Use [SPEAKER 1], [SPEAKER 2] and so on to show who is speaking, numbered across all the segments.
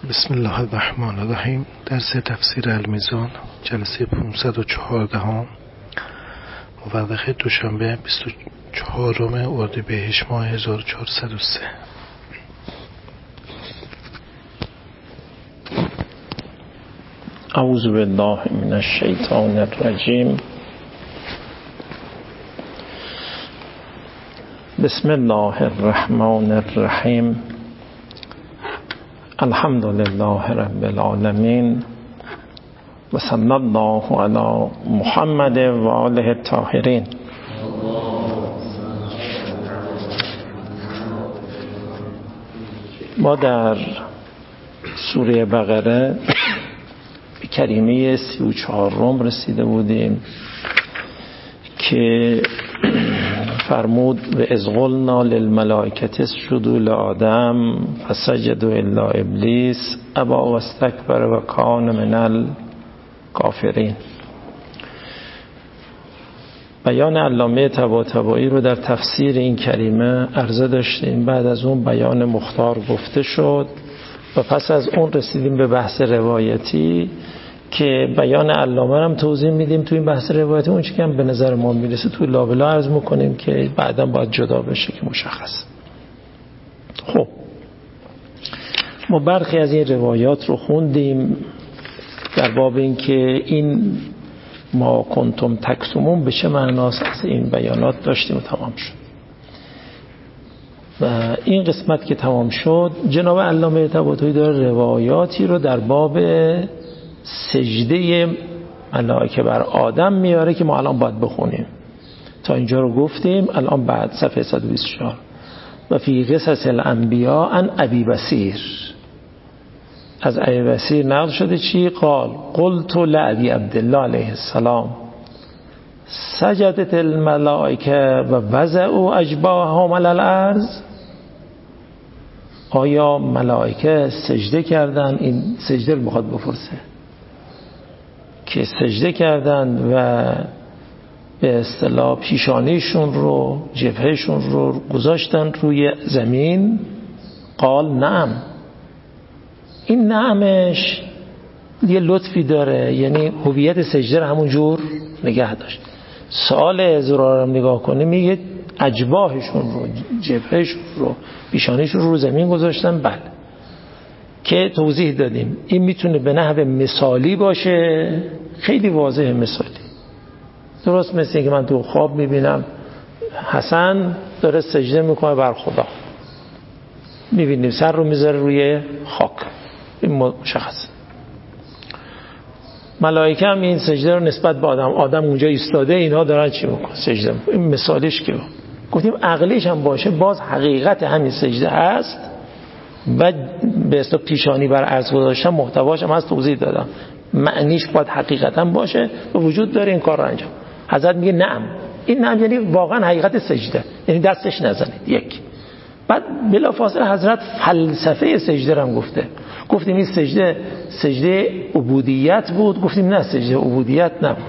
[SPEAKER 1] بسم الله الرحمن الرحیم. درس تفسیر المیزان جلسه 514 مورخ دوشنبه 24 اردیبهشت ماه 1403.
[SPEAKER 2] اعوذ بالله من الشیطان الرجیم. بسم الله الرحمن الرحیم. الحمد لله رب العالمین و صلی الله علی محمد و آله الطاهرین. ما در سوره بقره به کریمه 34 رسیده بودیم که فرمود و اذ قلنا للملائکة اسجدوا لآدم فسجدوا الا ابلیس ابی واستکبر و کان من الکافرین. بیان علامه طباطبایی رو در تفسیر این کریمه عرضه داشتیم. بعد از اون بیان مختار گفته شد و پس از اون رسیدیم به بحث روایتی که بیان علامه هم توضیح میدیم. تو این بحث روایتی اون چیزی که به نظر ما میرسه تو لابلا عرض میکنیم که بعدا باید جدا بشه که مشخص. خب ما برخی از این روایات رو خوندیم در باب این که این ما کنتم تکتمون به چه معناست، از این بیانات داشتیم و تمام شد. و این قسمت که تمام شد جناب علامه طباطبایی داره روایاتی رو در باب سجده ملائکه بر آدم میاره که ما الان باید بخونیم. تا اینجا رو گفتیم. الان بعد صفحه 124 و فی قصص الانبیاء عن ابی بصیر، از ابی بصیر نقل شده چی؟ قال قلت لابی عبدالله علیه السلام سجدت الملائکه و وضعوا اجباههم علی الارض. آیا ملائکه سجده کردن؟ این سجده رو میخواد بپرسه که سجده کردن و به اصطلاح پیشانیشون رو، جبهشون رو گذاشتن روی زمین. قال نعم. این نعمش یه لطفی داره، یعنی هویت سجده رو همون جور نگه داشت. سؤال زرار رو نگاه کنه میگه اجباهشون رو، جبهشون رو، پیشانیشون رو زمین گذاشتن. بله که توضیح دادیم این میتونه به نحو مثالی باشه، خیلی واضح مثالی. درست مثل که من تو خواب میبینم حسن داره سجده میکنه بر خدا، میبینیم سر رو میذاره روی خاک، این مشخص. ملائکه هم این سجده رو نسبت به آدم اونجا ایستاده، اینها دارن چی میکنن؟ سجده میکنن. این مثالش که گفتیم عقلیش هم باشه، باز حقیقت همین سجده هست و به اصطلاح پیشانی بر عرض گذاشتن محتواش هم از توضیح دادم. معنیش باید حقیقتا باشه و وجود داره این کار رو انجام. حضرت میگه نعم. این نعم یعنی واقعا حقیقت سجده، یعنی دستش نزنید. یک. بعد بلافاصله حضرت فلسفه سجده رو هم گفتیم این سجده عبودیت بود. گفتیم نه، سجده عبودیت نبود.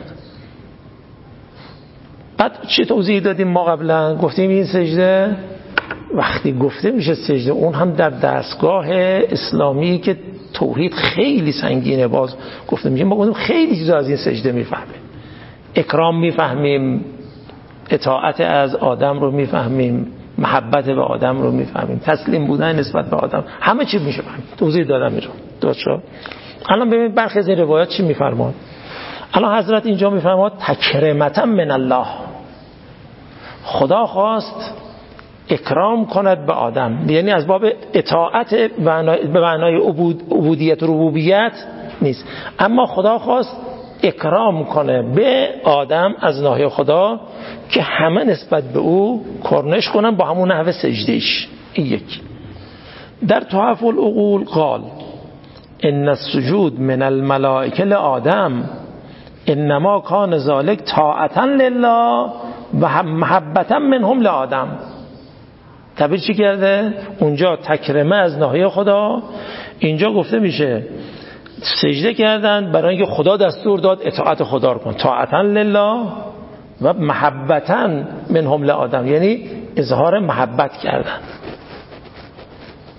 [SPEAKER 2] بعد چه توضیح دادیم ما قبلا؟ گفتیم این سجده وقتی گفته میشه سجده، اون هم در دستگاه اسلامی که توحید خیلی سنگینه، باز گفته میشه ما خیلی چیزا از این سجده میفهمیم. اکرام میفهمیم، اطاعت از آدم رو میفهمیم، محبت به آدم رو میفهمیم، تسلیم بودن نسبت به آدم، همه چی میشه فهمید. توضیح دادم اینو. درست شد؟ الان ببینید برخی از این روایات چی میفرمان. الان حضرت اینجا میفرماد تکرمتا من الله، خدا خواست اکرام کند به آدم، یعنی از باب اطاعت به معنای عبودیت و ربوبیت نیست، اما خدا خواست اکرام کنه به آدم از ناحیه خدا که همه نسبت به او کرنش کنن با همون نحو سجدهش. این یک. در تحف العقول قال ان السجود من الملائکه لآدم انما کان ذلک طاعتا لله و محبتا منهم لآدم. تعبیر چی کرده؟ اونجا تکرمه از ناحیه خدا، اینجا گفته میشه سجده کردن برای اینکه خدا دستور داد اطاعت خدا رو کن، طاعتا لله و محبتا منهم لآدم، یعنی اظهار محبت کردن.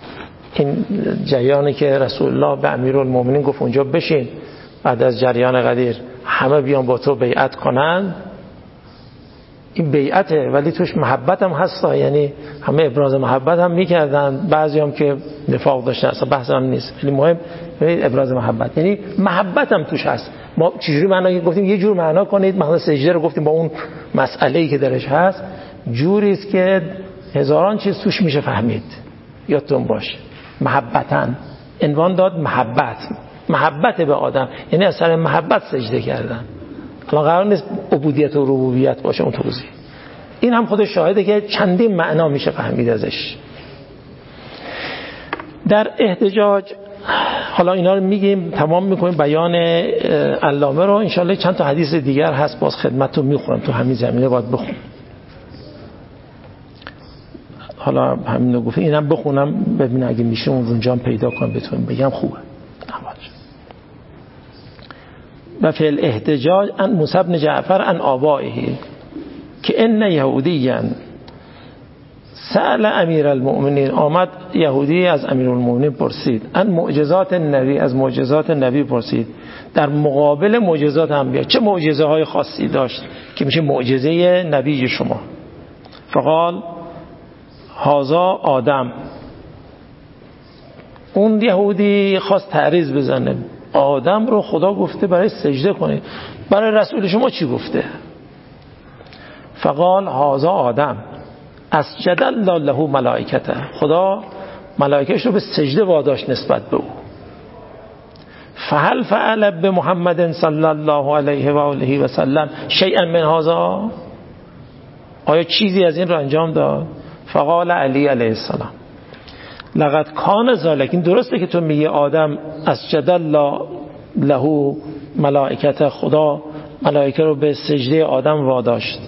[SPEAKER 2] این جریانی که رسول الله به امیرالمومنین گفت اونجا بشین بعد از جریان قدیر همه بیان با تو بیعت کنن، این بیعته ولی توش محبت هم هستا، یعنی همه ابراز محبت هم میکردن، بعضی هم که نفاق داشتن، اصلا بحث هم نیست، ولی مهم ابراز محبت، یعنی محبت هم توش هست. ما چجوری معنا گفتیم؟ یه جور معنا کنید، مثلا سجده رو گفتیم با اون مسئله‌ای که درش هست، جوری است که هزاران چیز توش میشه فهمید. یادتون باشه محبتاً عنوان داد، محبت به آدم، یعنی از سر محبت سجده کردن. الان قرار نیست عبودیت و ربوبیت باشه اون توضیح. این هم خودش شاهده که چندین معنا میشه فهمید ازش. در احتجاج حالا اینا رو میگیم تمام میکنیم بیان علامه رو، انشالله چند تا حدیث دیگر هست باز خدمتتون میخورم، تو همین زمینه باید بخونم. حالا همین رو گفتم، اینم بخونم ببین اگه میشه اونجا هم پیدا کنم بهتون بگم خوبه. و فی الاحتجاج ان موسی بن جعفر عن آبائه که ان یهودیا سأل امیر المؤمنین، آمد یهودی از امیر المؤمنین پرسید، ان معجزات نبی، از معجزات نبی پرسید، در مقابل معجزات انبیا چه معجزه های خاصی داشت که میشه معجزه نبی شما؟ فقال هذا آدم. اون یهودی خواست تعریض بزنه، آدم رو خدا گفته برای سجده کنید، برای رسول شما چی گفته؟ فقال هذا آدم اسجد الله له ملائکته، خدا ملائکه‌اش رو به سجده واداشت نسبت به او. فهل فعل بمحمد صلی الله علیه و آله و سلم شیئا من هذا، آیا چیزی از این رو انجام داد؟ فقال علی علیه السلام لقد کان ذلک، این درسته که تو میگی آدم اسجد الله له ملائکته، خدا ملائکه رو به سجده آدم واداشت،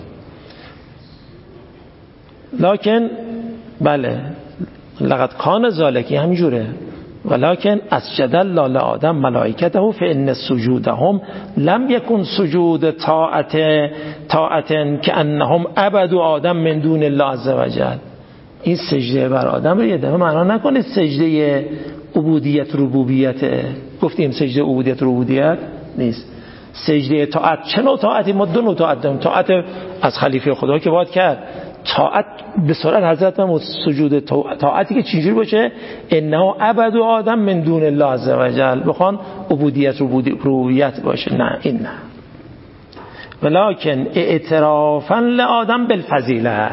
[SPEAKER 2] لکن بله لقد کان ذلک همینجوره، ولکن اسجد الله لآدم ملائکته فإن سجودهم لم یکن سجود طاعت کأنهم عبدوا آدم من دون الله عز وجل. این سجده بر آدم رو یه دفعه معنا نکنید سجده عبودیت ربوبیت، گفتیم سجده عبودیت ربوبیت نیست، سجده طاعت. چه نوع طاعتی؟ ما دو نوع طاعت داریم، طاعت از خلیفه خدا که باید کرد، طاعت به صورت حضرت هم سجود طاعتی که چجوری باشه؟ انه عبد آدم من دون الله عز وجل، بخوان عبودیت ربوبیت باشه، نه این نه. ولکن اعترافا لآدم بالفضیله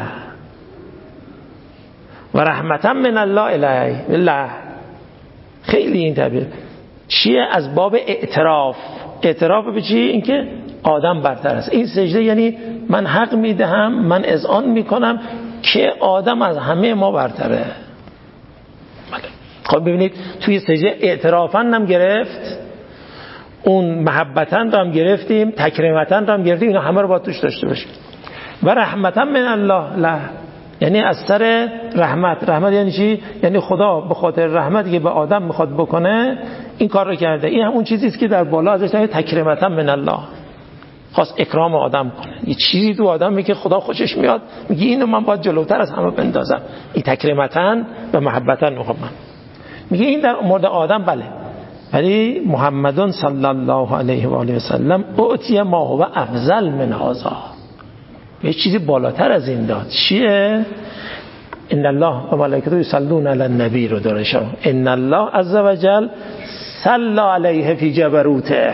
[SPEAKER 2] و رحمتا من الله الیه. الله خیلی این تعبیر چیه؟ از باب اعتراف به چی؟ اینکه آدم برتر است. این سجده یعنی من حق میدهم، من اذعان میکنم که آدم از همه ما برتره. خب ببینید توی سجده اعترافاً هم گرفت، اون محبتاً رو هم گرفتیم، تکریمتاً رو هم گرفتیم، اینا همه رو باید توش داشته باشیم. و رحمتاً من الله له، یعنی از سر رحمت یعنی چی؟ یعنی خدا به خاطر رحمتی که به آدم میخواد بکنه این کار رو کرده. این همون چیزی است که در بالا ازش میگه تکریمتا من الله، خواست اکرام آدم کنه، یه چیزی تو آدمی که خدا خوشش میاد میگه اینو من باید جلوتر از همه بندازم، این تکریمتا و محبتا میخوام. میگه این در مورد آدم بله، ولی محمدون صلی الله علیه و آله و سلم اعطی ما هو افضل من هذا، یه چیزی بالاتر از این داد. چیه؟ ان الله و ملائکته یصلون علی النبی رو داره شما، ان الله عز وجل صلی علیه فی جبروته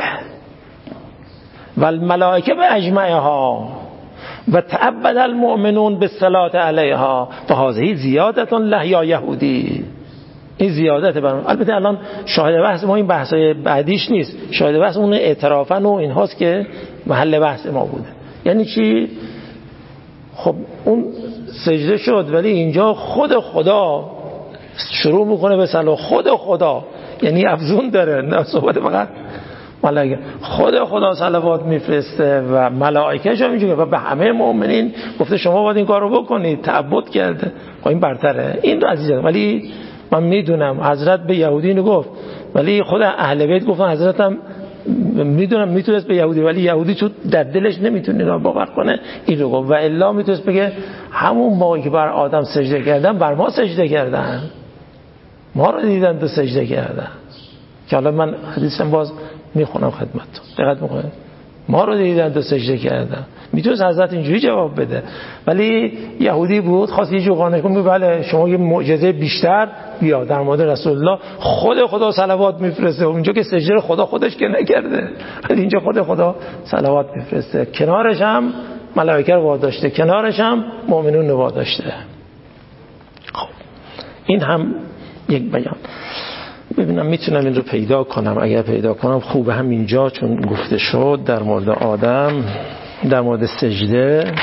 [SPEAKER 2] و الملائکه باجمعها و تعبد المؤمنون بالصلاه علیها فهذه زیادت له یا یهودی. این زیادت برام. البته الان شاهد بحث ما این بحثای بعدیش نیست، شاهد بحث اون اعترافن و این هاست که محل بحث ما بوده. یعنی چی؟ خب اون سجده شد ولی اینجا خود خدا شروع میکنه به صلاح، خود خدا یعنی افزون داره، نه صحبت فقط ملائکه، خود خدا صلوات میفرسته و ملائکه شو میگه و به همه مؤمنین گفته شما باید این کارو بکنید، تعبد کرده. خب این برتره، این رو عزیزم. ولی من میدونم حضرت به یهودی گفت، ولی خود اهل بیت گفتن حضرت هم میدونم میتونست به یهودی، ولی یهودی چون در دلش نمیتونه اینا باور کنه این رو گفت، و الا میتونست بگه همون موقعی که بر آدم سجده کردن بر ما سجده کردن. ما رو دیدند و سجده کردن. که حالا من حدیثم باز میخونم خدمتتون، دقت میکنید. ما رو دیدند و سجده کردن. میتونست حضرت اینجوری جواب بده، ولی یهودی بود خواست یه جو قانع کنه بله شما یه معجزه بیشتر بیا در مورد رسول الله. خدا صلوات میفرسته اونجا که سجده خدا خودش که نکرده، ولی اینجا خدا صلوات میفرسته. کنارش هم ملائکه رو واداشته، کنارش هم مؤمنون رو واداشته. خب این هم یک بیان. ببینم میتونم این رو پیدا کنم، اگر پیدا کنم خوبه. هم اینجا چون گفته شد در مورد آدم، در مورد سجده،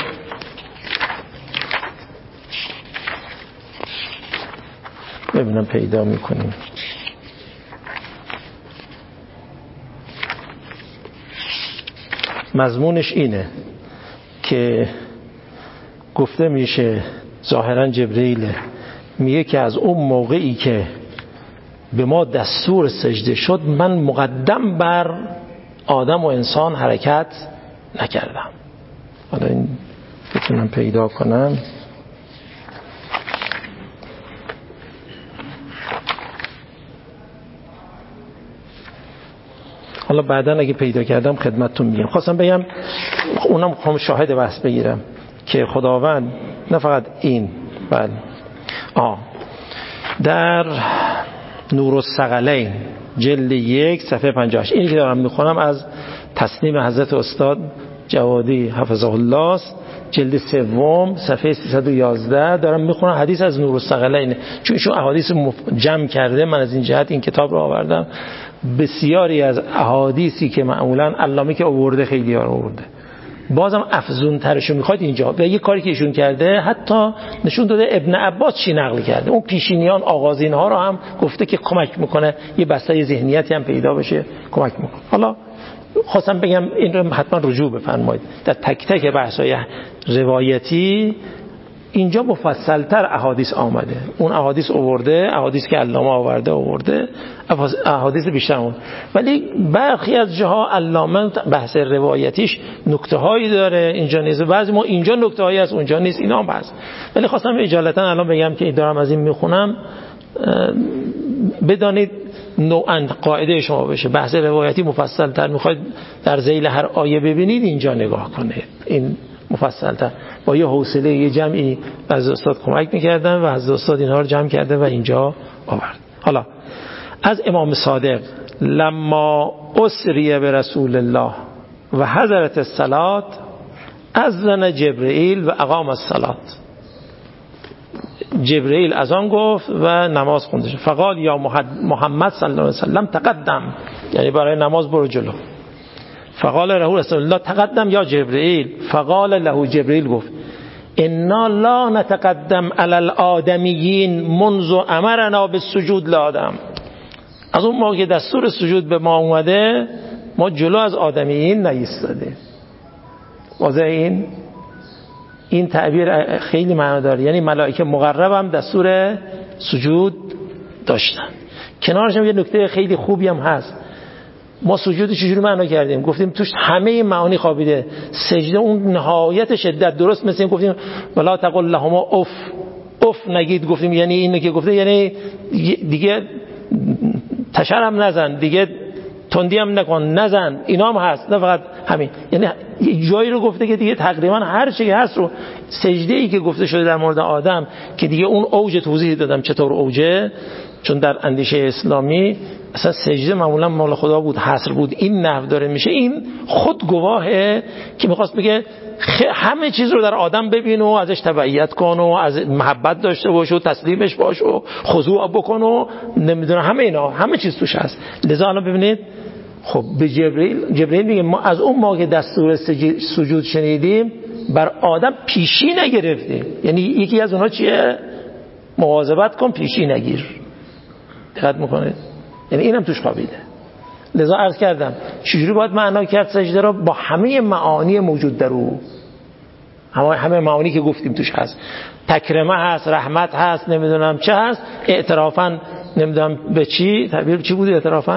[SPEAKER 2] ببینم پیدا میکنیم. مضمونش اینه که گفته میشه ظاهرا جبرئیل میگه که از اون موقعی که به ما دستور سجده شد من مقدم بر آدم و انسان حرکت نکردم. حالا این بتونم پیدا کنم. حالا بعدا اگه پیدا کردم خدمتتون میگم. خواستم بگم اونم میخوام شاهد بحث بگیرم که خداوند نه فقط این بله در نورالثقلین جلد 1 صفحه 58 اینی که دارم میخونم از تصنیف حضرت استاد جوادی حفظه الله است، جلد 3 صفحه 311 دارم میخونم. حدیث از نورالثقلین، چون احادیث جمع کرده، من از این جهت این کتاب رو آوردم. بسیاری از احادیثی که معمولا علامه که آورده خیلی ها آورده، بازم افزون ترشو میخواید اینجا. و یه کاری که ایشون کرده حتی نشون داده ابن عباس چی نقل کرده، اون پیشینیان آغازین ها رو هم گفته که کمک میکنه یه بستر ذهنیتی هم پیدا بشه، کمک میکنه. حالا خواستم بگم این رو حتما رجوع بفرمایید در تک تک بحث‌های روایتی. اینجا مفصل‌تر احادیث آمده، اون احادیث آورده، احادیث که علامه آورده احادیث بیشتر اون، ولی برخی از جاها علامه بحث روایتیش نکته‌هایی داره اینجا نیست، بعضی ما اینجا نکته‌هایی هست اونجا نیست، اینا هم هست. ولی خواستم اجالتا الان بگم که دارم از این میخونم بدانید نوعاً قاعده شما بشه. بحث روایتی مفصل‌تر میخواید در ذیل هر آیه ببینید اینجا نگاه کنید، این مفصل‌تر با یه حوصله یه جمعی از استاد کمک می‌کردن و از استاد اینها رو جمع کرده و اینجا آورد. حالا از امام صادق لما اسری به رسول الله و حضرت الصلاة اذن جبرئیل و اقام الصلاة. جبرئیل اذان گفت و نماز خونده شد. فقال یا محمد صلی الله علیه وسلم تقدم، یعنی برای نماز برو جلو. فقال له رسول الله تقدم یا جبرئیل. فقال له جبرئیل گفت انا لا نتقدم علی الآدمیین منذ امرنا بالسجود لآدم. از اون موقع که دستور سجود به ما اومده ما جلو از آدمیین نایستادیم. واضح این تعبیر خیلی معنا داره، یعنی ملائکه مقرب هم دستور سجود داشتن. کنارش هم یه نکته خیلی خوبی هم هست. ما سجود چجوری معنا کردیم؟ گفتیم توش همه معانی خوابیده. سجده اون نهایت شدت، درست مثل این گفتیم ولا تقل لهما اف نگید، گفتیم یعنی اینو که گفته یعنی دیگه تشرم نزن، دیگه تندی هم نکن، نزن، اینا هم هست، نه فقط همین. یعنی جایی رو گفته که دیگه تقریبا هر چیزی هست رو، سجده ای که گفته شده در مورد آدم که دیگه اون اوج توضیح دادم چطور اوجه، چون در اندیشه اسلامی اصلا سجده معمولا مال خدا بود، حصر بود، این نحو داره میشه. این خود گواهه که میخواست بگه همه چیز رو در آدم ببین و ازش تبعیت کن و از محبت داشته باش و تسلیمش باش و خضوع بکن و نمیدونم همه اینا، همه چیز توش هست. لذا الان ببینید خب به جبرئیل میگه ما از اون موقع دستور سجود شنیدیم بر آدم پیشی نگرفتیم. یعنی یکی از اونها چیه؟ مواظبت کن پیشی نگیر. دقت میکنید؟ یعنی اینم توش خوابیده. لذا عرض کردم چجوری باید معنا کرد سجده را؟ با همه معانی موجود در او، همه معانی که گفتیم توش هست. تکرمه هست، رحمت هست، نمیدونم چه هست، اعترافاً نمیدونم به چی، تعبیر چی بود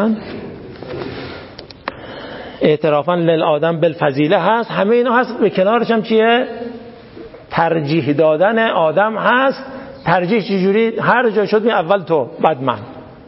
[SPEAKER 2] اعترافاً للآدم بالفضیله هست، همه اینا هست. به کنارش هم چیه؟ ترجیح دادن آدم هست ترجیح چجوری؟ هر جا شد می اول تو بعد من.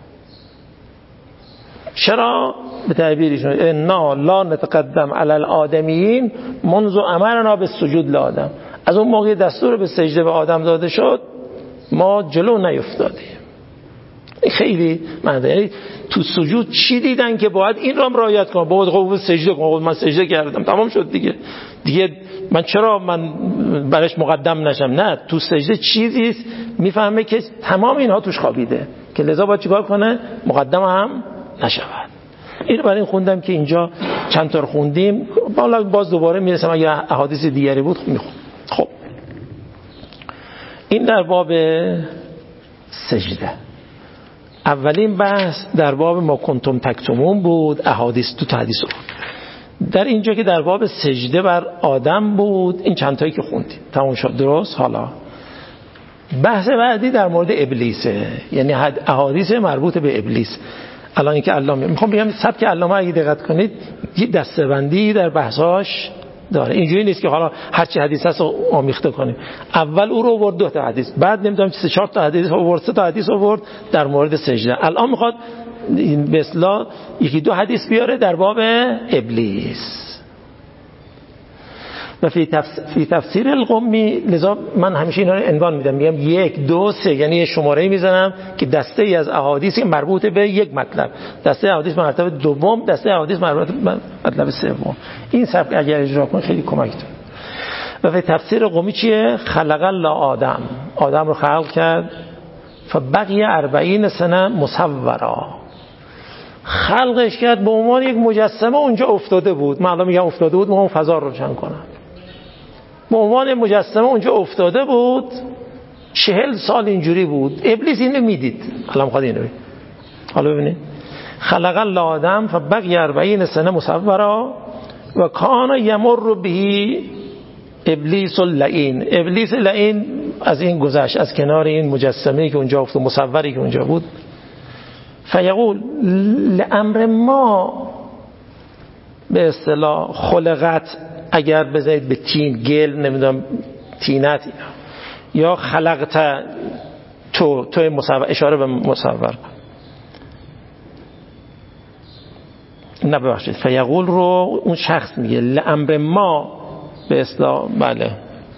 [SPEAKER 2] چرا؟ به تعبیرشون انا لا نتقدم علی الآدمیین منذ امرنا بالسجود لآدم. از اون موقع دستور به سجده به آدم داده شد ما جلو نیفتادیم. خیلی معنی، یعنی تو سجود چی دیدن که باید این رو رعایت کنم؟ باید سجده کنم. من سجده کردم تمام شد دیگه من چرا من برش مقدم نشم؟ نه، تو سجده چیزی میفهمه که تمام اینها توش خوابیده که لذا باید چیکار کنه؟ مقدم هم نشود. این برای این خوندم که اینجا چند تا خوندیم، باز دوباره میرسم اگه احادیث دیگری بود میخونم. خب این در باب سجده. اولین بحث در باب ما کنتم تکتمون بود، احادیث تو حدیث بود. در اینجا که در باب سجده بر آدم بود، این چند تایی که خوندیم تمام شد. درست؟ حالا بحث بعدی در مورد ابلیسه، یعنی احادیث مربوط به ابلیس. الان اینکه علامه میخوام بگم سبک علامه اگه دقت کنید یه دسته‌بندی در بحثاش داره. اینجوری نیست که حالا هر چی حدیث هست رو آمیخته کنیم. اول او رو آورد 2 تا حدیث، بعد نمیدونم 3-4 تا حدیث آورد، 3 تا حدیث آورد در مورد سجده. الان میخواد به اصطلاح 1-2 حدیث بیاره در باب ابلیس. و فی تفسیر القمی، لذا من همیشه اینا رو عنوان میدم، میگم 1 2 3، یعنی یه شماره میزنم که دسته ای از احادیث مربوط به یک مطلب، دسته احادیث مربوط به دوم، دسته احادیث مربوط به مطلب سوم. این سبک اگر اجرا کنید خیلی کمک کنه. و فی تفسیر قمی چیه؟ خلق الله آدم رو خلق کرد، فبقی 40 سنه مصورا، خلقش کرد به عنوان یک مجسمه اونجا افتاده بود. من الان میگم افتاده بود، میخوام فضا رو روشن کنم. به عنوان مجسمه اونجا افتاده بود، 40 سال اینجوری بود. ابلیس اینو میدید. الان میخواد اینو ببین. حالا ببینید خلق الله آدم فبقی 40 سنه مصورا و کان یمر به ابلیس اللعین. ابلیس لعین از این گذشت، از کنار این مجسمه‌ای که اونجا افتاد، مصوری که اونجا بود. فیقول لامر ما، به اصطلاح خلقت، اگر بزنید به تین گل نمیدونم تینت اینا، یا خلقت تو مصور، اشاره به مصور. نه ببخشید، فیقول رو اون شخص میگه، لامر ما به اصطلاح بله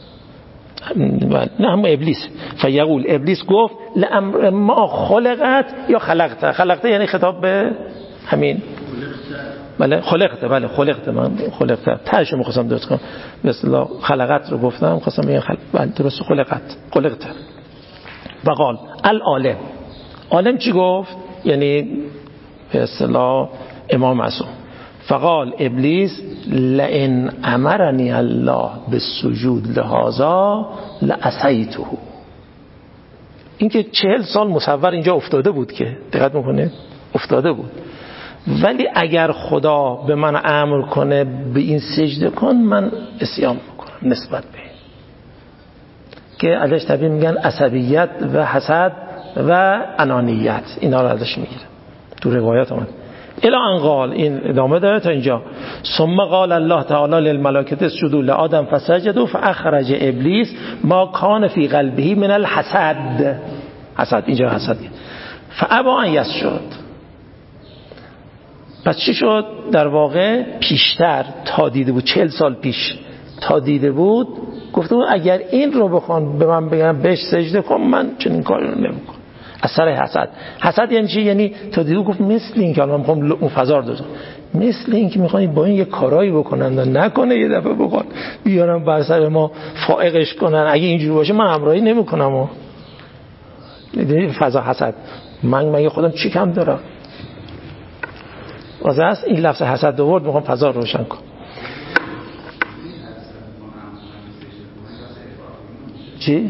[SPEAKER 2] نه هم ابلیس. فیقول ابلیس گفت لامر ما خلقت یا خلقت یعنی خطاب به همین بله خلقت من خلقت تاش می‌خواستم درست کنم، به اصطلاح خلقت رو گفتم، خواستم بگم درست خلقت. وقال العالم چی گفت؟ یعنی به اصطلاح امام معصوم. فقال ابلیس لئن امرنی الله بالسجود لهذا لعصیته. این که 40 سال مصور اینجا افتاده بود، که دقت میکنه افتاده بود، ولی اگر خدا به من امر کنه به این سجده کن، من عصیان میکنم نسبت به این. که ازش طبیعی میگن عصبیت و حسد و انانیت، اینا رو ازش میگیره تو روایات اومد. الی ان قال، این ادامه داره تا اینجا. ثم قال الله تعالی للملائکه اسجدوا لآدم فسجدوا فاخرج ابلیس ما کان فی قلبه من الحسد. حسد اینجا حسد. فابى ان یسجد. پس چی شد؟ در واقع پیشتر تا دیده بود، 40 سال پیش تا دیده بود، گفته بود اگر این رو بخوان به من بگم بهش سجده کن، من چنین کاری رو نمیکنم. اثر حسد یعنی چی؟ یعنی تا دیدو گفت مثل این که الان میخوام اون فضا رو دادم، مثل این که میخوان با این یه کارایی بکنن و نکنه یه دفعه بخوان بیارن بر سر ما فائقش کنن، اگه اینجوری باشه من همراهی نمیکنم. و فضا حسد، من خودم چی کم دارم؟ واسه است این لفظ حسد آورد، میخوام فضا رو روشن کنم. چی؟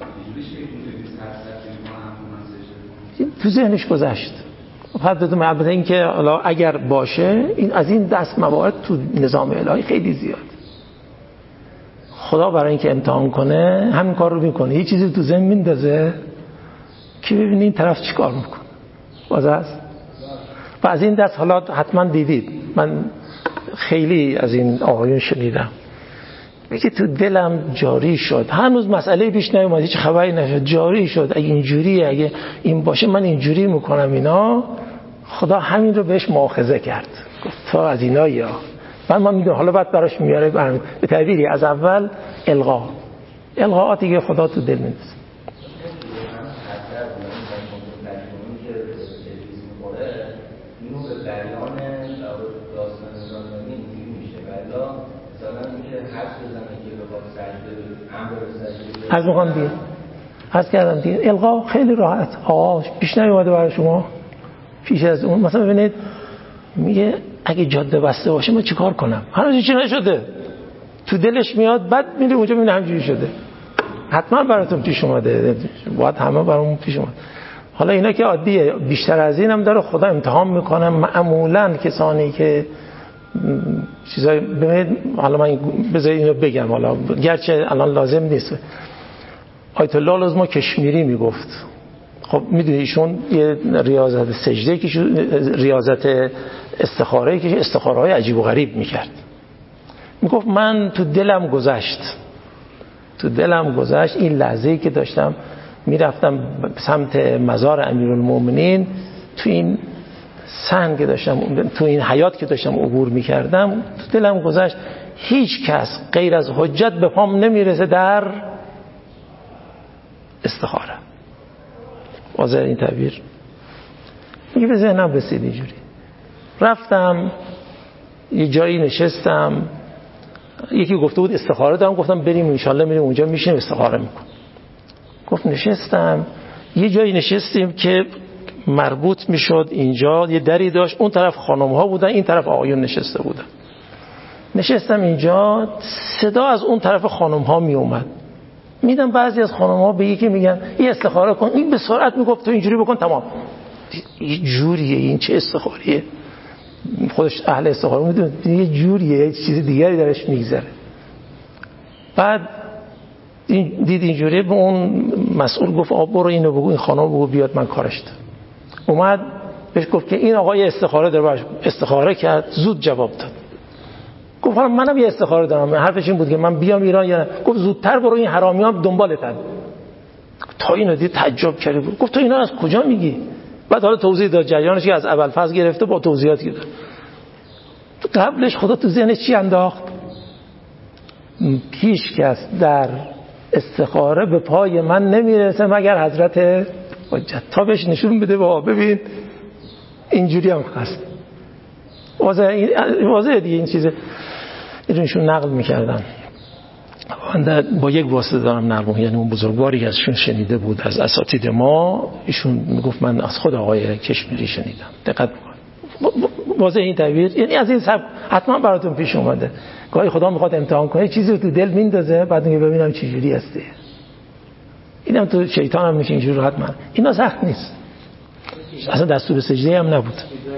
[SPEAKER 2] تو ذهنش گذشت. البته این که اگر باشه، این از این دست موارد تو نظام الهی خیلی زیاد. خدا برای اینکه امتحان کنه همین کار رو میکنه، یه چیزی تو ذهن میندازه که ببینید این طرف چیکار میکنه. واسه است. و از این دست حالا حتما دیدید، من خیلی از این آقایون شنیدم میگه تو دلم جاری شد، هنوز مسئله پیش نیومد، هیچ خبری نشد، جاری شد اگه اینجوریه، اگه این باشه من اینجوری میکنم اینا. خدا همین رو بهش مؤاخذه کرد، گفت تو از اینا یا من میدونم. حالا بعد براش میاره به تعبیری از اول القاءاتی که خدا تو دل میندازه. از میخوام دیگه از کردم دیگه القا خیلی راحت. پیش نیومده برای شما پیش از اون؟ مثلا ببینید میگه اگه جاده بسته باشه من چیکار کنم؟ هنوز هیچی نشده، تو دلش میاد، بعد میره اونجا میبینه همینجوری شده. حتما براتون پیش اومده، باید همه برامون پیش اومد. حالا اینا که عادیه، بیشتر از این هم داره خدا امتحان میکنه معمولا کسانی که چیزای ببینید. حالا من بذارید اینو بگم، حالا گرچه الان لازم نیست. آیت الله لازم کشمیری میگفت، خب میدونی ایشون یه ریاضت سجده که ریاضت استخاره که استخاره‌های عجیب و غریب میکرد. میگفت من تو دلم گذشت این لحظه‌ای که داشتم میرفتم سمت مزار امیرالمومنین، تو این سن که داشتم، تو این حیات که داشتم عبور میکردم، تو دلم گذشت هیچ کس غیر از حجت به پام نمیرسه در استخاره. واضح این تعبیر میگه به ذهنم رسید اینجوری. رفتم یه جایی نشستم، یکی گفته بود استخاره دارم، گفتم بریم انشالله میریم اونجا میشیم استخاره میکنم. گفت نشستم، یه جایی نشستیم که مربوط میشد اینجا، یه دری داشت، اون طرف خانم ها بودن، این طرف آقایون نشسته بودن. نشستم اینجا، صدا از اون طرف خانم ها می اومد. میدم بعضی از خانم ها به یکی میگن این استخاره کن، این به سرعت میگفت تو اینجوری بکن تمام. یه جوریه این، چه استخاریه؟ خودش اهل استخاره میدونه یه جوریه، یه چیز دیگری درش میگذره. بعد دید اینجوریه، به اون مسئول گفت برو اینو بگو، این خانم بگو بیاد من کارش دارم. اومد بهش گفت که این آقای استخاره داره، باش استخاره کرد، زود جواب داد. گفت حالا منم یه استخاره دارم. حرفش این بود که من بیام ایران یا نه. گفت زودتر برو، این حرامیان دنبالتن. تا اینو دید تعجب کرد، گفت تو اینا از کجا میگی؟ بعد حالا توضیح داد جریانش که از ابوالفضل گرفته با توضیحاتی داد. تو قبلش خدا تو ذهنش چی انداخت؟ هیچ کس در استخاره به پای من نمیرسه مگر حضرت حجت. تا بهش نشون بده ببین اینجوری هم هست. واضحه دیگه این چیزه. ایشون نقل میکردن، من با یک واسطه دارم نقل، یعنی اون بزرگواری که ازشون شنیده بود از اساتید ما، ایشون میگفت من از خود آقای کشمیری شنیدم. دقت بکن، واضح این تعبیر، یعنی از این سبب حتما براتون پیش اومده. گاهی خدا میخواد امتحان کنه، چیزی رو تو دل میندازه، بعد میگه ببینم چه جوری هستی. اینم تو شیطان هم میشه اینجوری راحت. من اینا سخت نیست، اصلا دستور سجده هم نبود.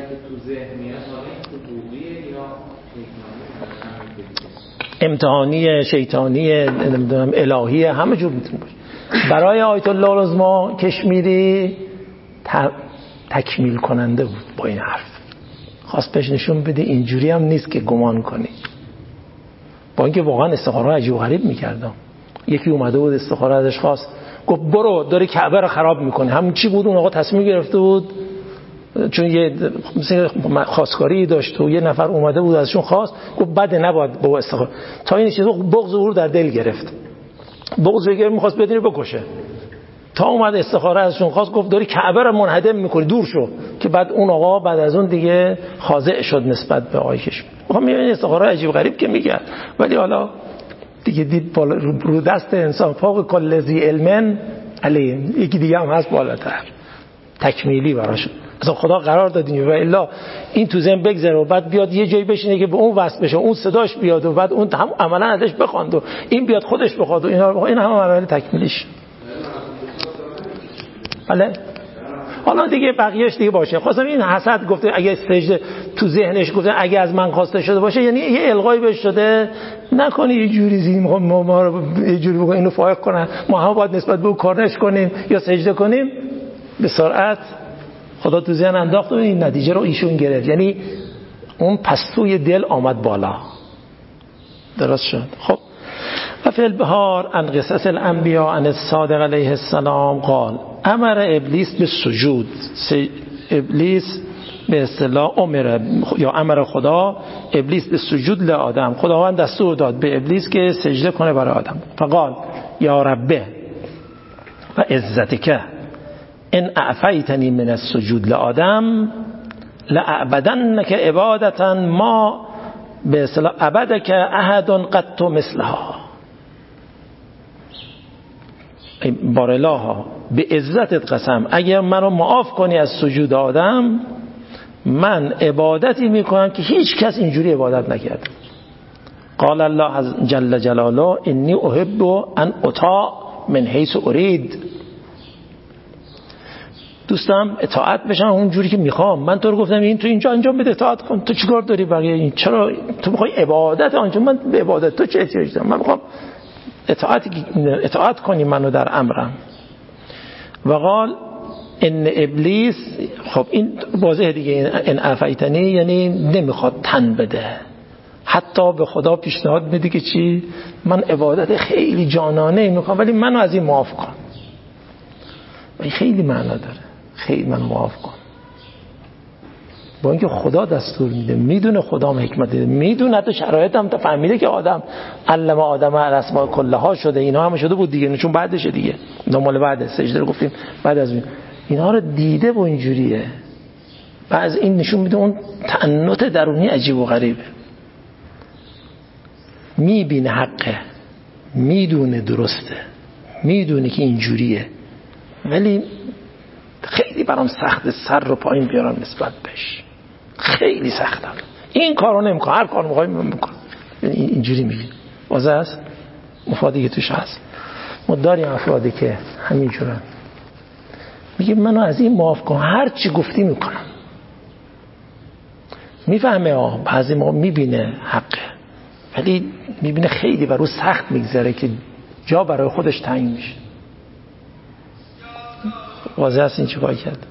[SPEAKER 2] امتحانی، شیطانی، نمیدونم الهی، همه جور میتونه باشه. برای آیت الله العظمی کشمیری تکمیل کننده بود با این حرف. خواست بهش نشون بده اینجوری هم نیست که گمان کنی. با اینکه واقعا استخاره عجیب و غریب میکردم. یکی اومده بود استخاره ازش خواست، گفت برو داری کعبه رو خراب میکنی. همین چی بود؟ اون آقا تصمیم گرفته بود، چون یه مثلا خواستگاری داشت و یه نفر اومده بود ازشون خواست، گفت بده نباید با استخاره. تا این چیزا بغض او رو در دل گرفت، بغض بگیره میخواست بدینه بکشه. تا اومد استخاره ازشون خواست، گفت داری کعبه رو منهدم میکنی، دور شو. که بعد اون آقا بعد از اون دیگه خاضع شد نسبت به آقای کشمیر. میخوام میبینید استخاره عجیب غریب که میگه، ولی حالا دیگه دید بالا رو دست انسان فوق کل ذی علم علیم، یکی دیگه هم هست بالاتر، تکمیلی براش. اصلا خدا قرار دادین و الا این تو ذهن بگذره و بعد بیاد یه جایی بشینه که به اون وصل بشه، اون صداش بیاد و بعد اون هم عملا ازش بخواند و این بیاد خودش بخواد و این هم عمل تکمیلیش. بله حالا دیگه بقیه‌اش دیگه باشه. خواستم این حسد گفته اگه سجده تو ذهنش گفته اگه از من خواسته شده باشه، یعنی یه القایی بهش شده، نکنی یه جوری زین ما رو یه جوری بگو اینو فائق کنن، ما هم باید نسبت به او کارنش کنیم یا سجده کنیم. به سرعت خدا تو ذهن انداخت و این نتیجه رو ایشون گرفت، یعنی اون پستوی دل آمد بالا. درست شد. خب فی البحار عن قصص الانبیاء عن الصادق علیه السلام قال امر ابلیس به سجود. ابلیس به اصطلاح امر خدا ابلیس به سجود لآدم. خداوند دستور داد به ابلیس که سجده کنه برای آدم. فقال یا ربه و عزتک ان اعفیتنی من السجود لآدم لأعبدنک عبادتا ما به اصطلاح عبدک احد قط مثلها. بارالله به عزتت قسم اگر منو معاف کنی از سجود آدم من عبادتی میکنم که هیچ کس اینجوری عبادت نکرده. قال الله جل جلاله انی احب ان اطاع من حیث ارید. دوستم اطاعت بشم اونجوری که میخوام. من تو رو گفتم این تو اینجا انجام بده اطاعت کن. تو چیکار داری بقیه این؟ چرا تو میخوای عبادت انجام؟ من به عبادت تو چه احتیاج دارم؟ من میخوام اطاعت کنی منو در امرم. و قال ان ابلیس، خب این واضحه دیگه، ان عفیتنی یعنی نمیخواد تن بده، حتی به خدا پیشنهاد میده که چی؟ من عبادت خیلی جانانه میکنم ولی منو از این معاف کن. این خیلی معنا داره، خیلی من معاف کن. با اینکه خدا دستور میده، میدونه خدا حکمت دیده، میدونه حتی شرایط هم تا فهمیده که آدم علم آدم الاسماء کلها شده، اینا هم شده بود دیگه، چون بعدشه دیگه، نمال بعد سجده رو گفتیم بعد از اینا رو دیده و اینجوریه. بعض این نشون میده اون تعنت درونی عجیب و غریبه. میبینه حقه، میدونه درسته، میدونه که اینجوریه، ولی خیلی برام سخته سر رو پایین بیارم نسبت بهش. خیلی سختم. این کارو نمیکنم، هر کارو میخوام میکنم. اینجوری میبینه. واضح است مفادی که توش هست. ما داریم افرادی که همینجورن، میگه منو از این معاف کن، هر چی گفتی میکنم. میفهمه بعضی ما میبینه حقه، ولی میبینه خیلی برای سخت میگذره که جا برای خودش تعیین میشه. واضح است این چیکار کرد.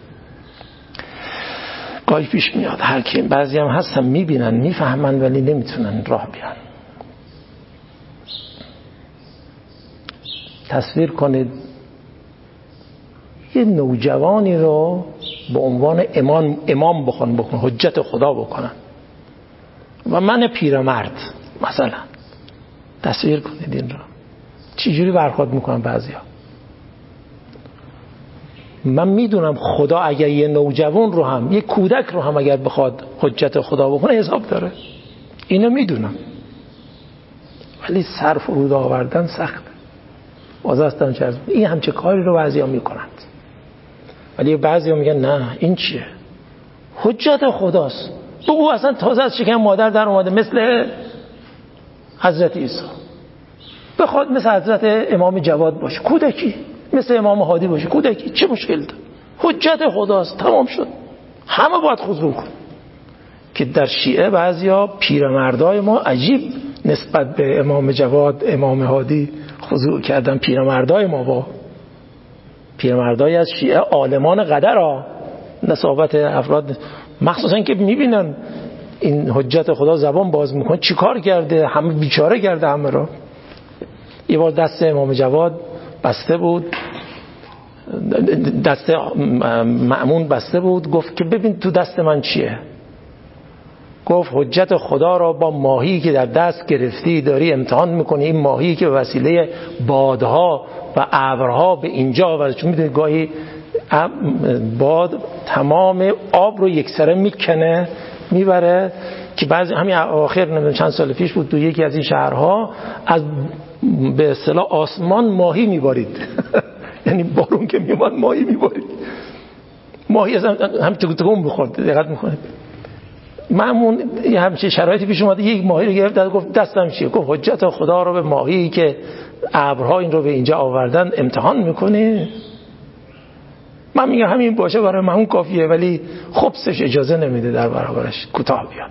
[SPEAKER 2] گاهی پیش میاد هر کی، بعضی هم هستن میبینن میفهمن ولی نمیتونن راه بیان. تصویر کنید یه نوجوانی رو به عنوان امام بکن حجت خدا بکنن و من پیرمرد مثلا، تصویر کنید این رو چجوری برخورد میکنن بعضیا. من میدونم خدا اگر یه نوجوان رو هم، یه کودک رو هم اگر بخواد حجت خدا بکنه حساب داره، اینو میدونم، ولی سر فرود آوردن سخته. واسه چرا این همچه کاری رو بعضیا میکنند، ولی بعضیا میگن نه این چیه؟ حجت خداست. بگو اصلا تازه از شکم مادر در اومده، مثل حضرت عیسی، بخواد مثل حضرت امام جواد باشه کودکی، مثل امام هادی باشه کودکی، چه مشکل داره؟ حجت خداست، تمام شد. همه باید خضوع کن. که در شیعه بعضیا پیرمردای ما عجیب نسبت به امام جواد امام هادی خضوع کردن. پیرمردای ما با پیرمردای از شیعه عالمان قدر ها، نصابت افراد مخصوصا که میبینن این حجت خدا زبان باز میکنه چیکار کرده، همه بیچاره کرده همه را. یه بار دست امام جواد بسته بود، دست مأمون بسته بود، گفت که ببین تو دست من چیه. گفت حجت خدا را با ماهی که در دست گرفتی داری امتحان میکنی. این ماهی که به وسیله بادها و ابرها به اینجا و چون میدونید گاهی باد تمام آب رو یکسره میکنه میبره، که بعضی همین آخر نمیدونم چند سال پیش بود تو یکی از این شهرها از به اصطلاح آسمان ماهی میبارید یعنی بارون که میومد ماهی میبارید، ماهی از هم تکون بخورد. دقت میکنید معمون همچین شرایطی پیش اومده، یک ماهی رو گرفت گفت دستم چیه؟ گفت حجت خدا رو به ماهی که ابرها این رو به اینجا آوردن امتحان میکنه. من میگم همین باشه برای معمون کافیه، ولی خبثش اجازه نمیده در برابرش کوتاه بیاد.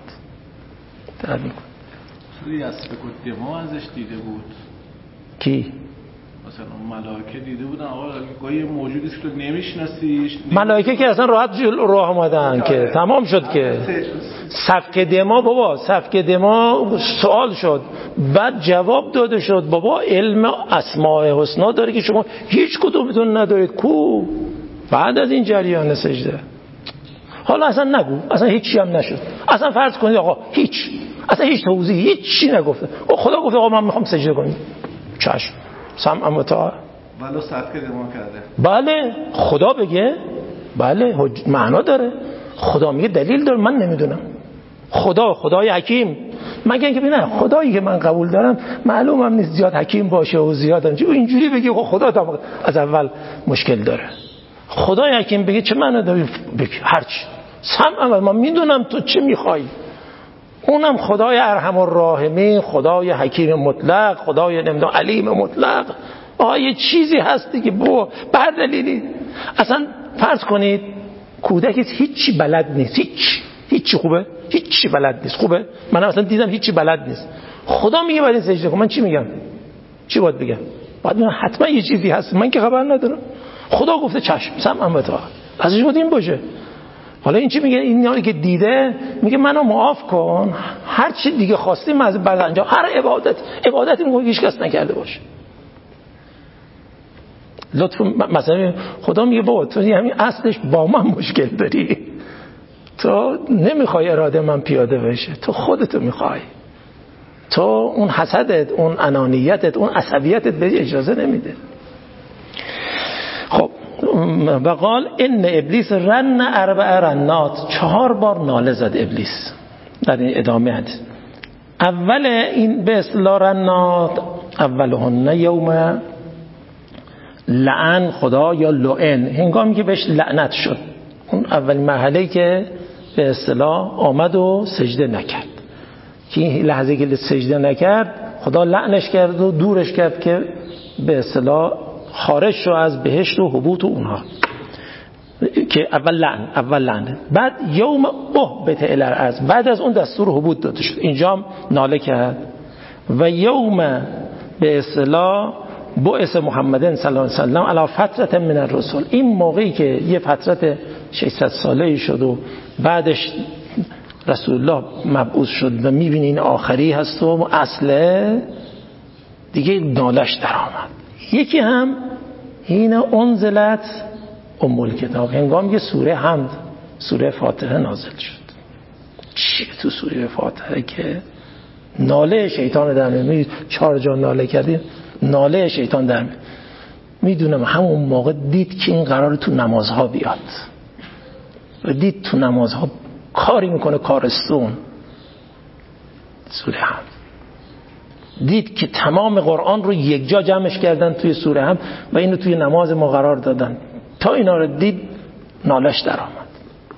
[SPEAKER 3] سوی از فکر دماغ ازش دیده بود.
[SPEAKER 2] کی؟
[SPEAKER 1] مثلا ملائکه دیده بودن آقا گاهی موجودی است که نمیشناسیش،
[SPEAKER 2] ملائکه که اصلا راحت راه اومدن که تمام شد که سفک دما، بابا سفک دما سوال شد بعد جواب داده شد. بابا علم اسماء حسنا داره که شما هیچ کدومتون ندارید کو. بعد از این جریان سجده حالا اصلا نگو، اصلا هیچی هم نشد، اصلا فرض کنید آقا اصلا هیچ توضیح هیچی نگفته، خدا گفته آقا من میخوام سجده کنم، چشم سمع و طاعه.
[SPEAKER 1] ولو سفک دما کرده،
[SPEAKER 2] بله خدا بگه، بله معنا داره، خدا میگه دلیل داره، من نمیدونم. خدای حکیم، مگه اینکه نه خدایی که من قبول دارم معلومم نیست زیاد حکیم باشه و زیاد اینجوری بگه خدا تا از اول مشکل داره. خدای حکیم بگه چه معنی داره؟ بگه هرچی سمع، من میدونم تو چه میخوای. اونم خدای ارحم الراحمین، خدای حکیم مطلق، خدای نمیدونم علیم مطلق. یه چیزی هستی که بر دلیلی. اصلا فرض کنید کودک هیچی بلد نیست، هیچی خوبه، هیچی بلد نیست، خوبه، من اصلا دیدم هیچی بلد نیست، خدا میگه باید سجده کن، من چی میگم؟ چی باید بگم؟ باید بگم حتما یه چیزی هست من که خبر ندارم، خدا گفته چشم سمع و طاعه، ازش بود این باشه. حالا این چی میگه؟ این که دیده میگه منو معاف کن، هر چی دیگه خواستیم از بعد انجام، هر عبادتی میگه هیچ کس نکرده باشه. لطف مثلا خدا میگه بابا تو همین اصلش با من مشکل داری، تو نمیخوای اراده من پیاده بشه، تو خودتو میخوای، تو اون حسدت، اون انانیتت، اون عصبیتت به اجازه نمیده. خب و قال ان ابلیس رن 4 رنات، 4 بار ناله زد ابلیس در این ادامه حدیث. اول این به اصطلاح رنات اولهن یوم لعن خدا یا لعن، هنگامی که بهش لعنت شد، اون اول مرحله که به اصطلاح آمد و سجده نکرد، که این لحظه که سجده نکرد خدا لعنش کرد و دورش کرد که به اصطلاح خارج شو از بهشت و حبوط و اونها، که اول لعن. بعد یوم اهبط الی الارض، بعد از اون دستور حبوط داده شد، اینجا هم ناله کرد. و یوم به اصطلاح بعث محمد صلی الله علیه و سلم علی فترة من الرسل، این موقعی که یه فترت 600 ساله‌ای شد و بعدش رسول الله مبعوث شد و می‌بینی این آخری هست و اصله دیگه نالش در آمد. یکی هم این انزلت ام الکتاب، هنگام که سوره حمد، سوره فاتحه نازل شد. چی تو سوره فاتحه که ناله شیطان در میاد، 4 جا ناله کردیم، ناله شیطان در میدونم همون موقع دید که این قراره تو نمازها بیاد و دید تو نمازها کاری میکنه کارستون. سوره هم دید که تمام قرآن رو یک جا جمعش کردن توی سوره هم و اینو توی نماز ما قرار دادن. تا اینا رو دید نالش در آمد،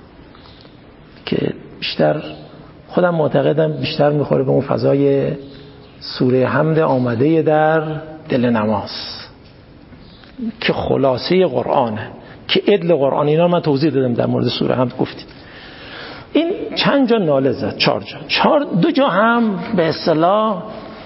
[SPEAKER 2] که بیشتر خودم معتقدم بیشتر میخوره به اون فضای سوره حمد آمده در دل نماز که خلاصه قرآنه، که عدل قرآن. اینا من توضیح دادم در مورد سوره حمد گفتیم. این چند جا ناله زد؟ 4 جا. 2 جا هم به اصطلاح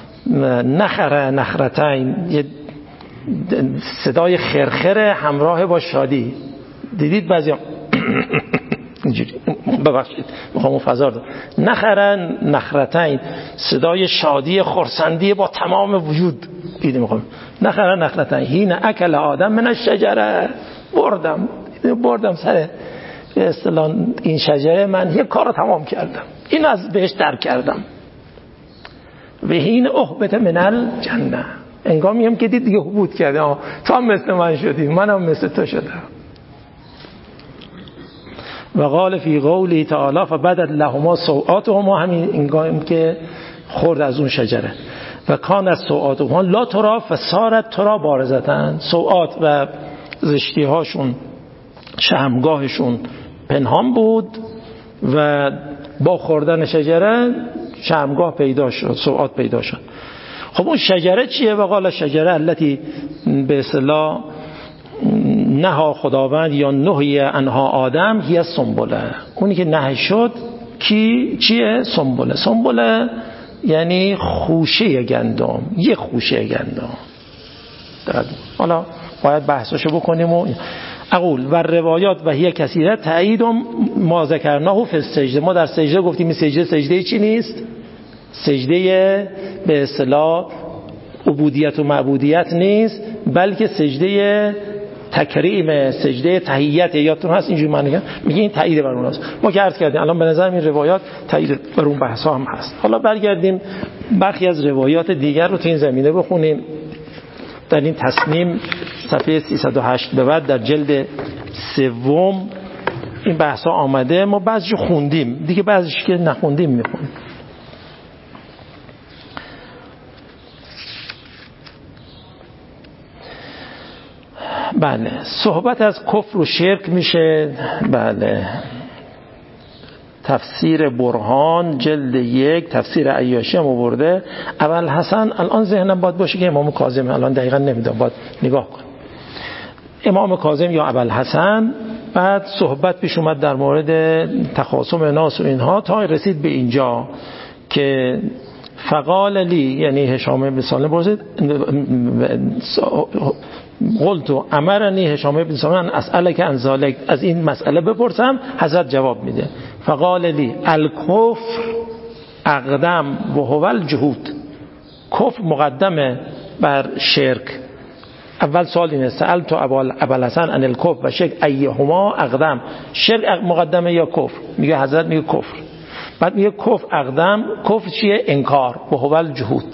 [SPEAKER 2] نخرتین، یه صدای خرخر همراه با شادی. دیدید بعضی اینجوری، ببخشید میخوام اون فضا رو، نخرتین، صدای شادی خرسندی با تمام وجود. دیدیم میخوام نخرتین هین اکل آدم من الشجره، بردم سر به اصطلاح این شجره، من یه کار رو تمام کردم، این از بهش در کردم. و هین اهبط من الجنه، انگامی هم که دید دیگه حبوط کرده، تو هم مثل من شدی، منم مثل تو شدم. و قال فی قولی تعالی فبدت لهما سوآتهما، همین انگامی که خورد از اون شجره. و کان از سوآتهما لا ترا فصارت ترا بارزتن، سوآت و زشتی هاشون، شرمگاهشون پنهان بود و با خوردن شجره شرمگاه پیدا شد، سوآت پیدا شد. خب اون شجره چیه؟ و قال شجره التي به اصطلاح نها خداوند یا نهی انها آدم هی سنبله، اونی که نهی شد چیه؟ سنبله یعنی خوشه گندم، یه خوشه گندم. حالا باید بحثشو بکنیم. و اقول و روایات و هی کثیره تایید ما ذکرناه فی السجده. ما در سجده گفتیم این سجده چی نیست؟ سجده به اصطلاح عبودیت و معبودیت نیست، بلکه سجده تکریم، سجده تحییت. یادتون هست اینجوری معنی میگه این تایید بر اون است. ما که عرض کردیم الان به نظر این روایات تایید بر اون بحث ها هم هست. حالا برگردیم برخی از روایات دیگر رو تو این زمینه بخونیم. در این تصمیم صفحه 308 به بعد در جلد سوم این بحث ها آمده. ما بعضیشو خوندیم دیگه، بعضیش که نخوندیم میخونیم. بله، صحبت از کفر و شرک میشه. بله، تفسیر برهان جلد 1 تفسیر عیاشی هم آورده. اول حسن الان ذهنم باید باشه که امام کاظم، الان دقیقا نمیدونم، باید نگاه کن. امام کاظم یا ابو الحسن. بعد صحبت پیش اومد در مورد تخاصم ناس و اینها تا رسید به اینجا که فقال لی، یعنی هشام بن سالم پرسید، قلت امرنی هشام بن سالم اسالک عن ذلک، از این مسئله بپرسم. حضرت جواب میده فقال لی الکفر اقدم و هو الجهود. کفر مقدمه بر شرک. اول سوال اینه سألت ابو الحسن عن الکفر و شرک ایهما اقدم. شرک مقدمه یا کفر؟ میگه حضرت میگه کفر. بعد میگه کفر اقدم. کفر چیه؟ انکار. و هو الجهود.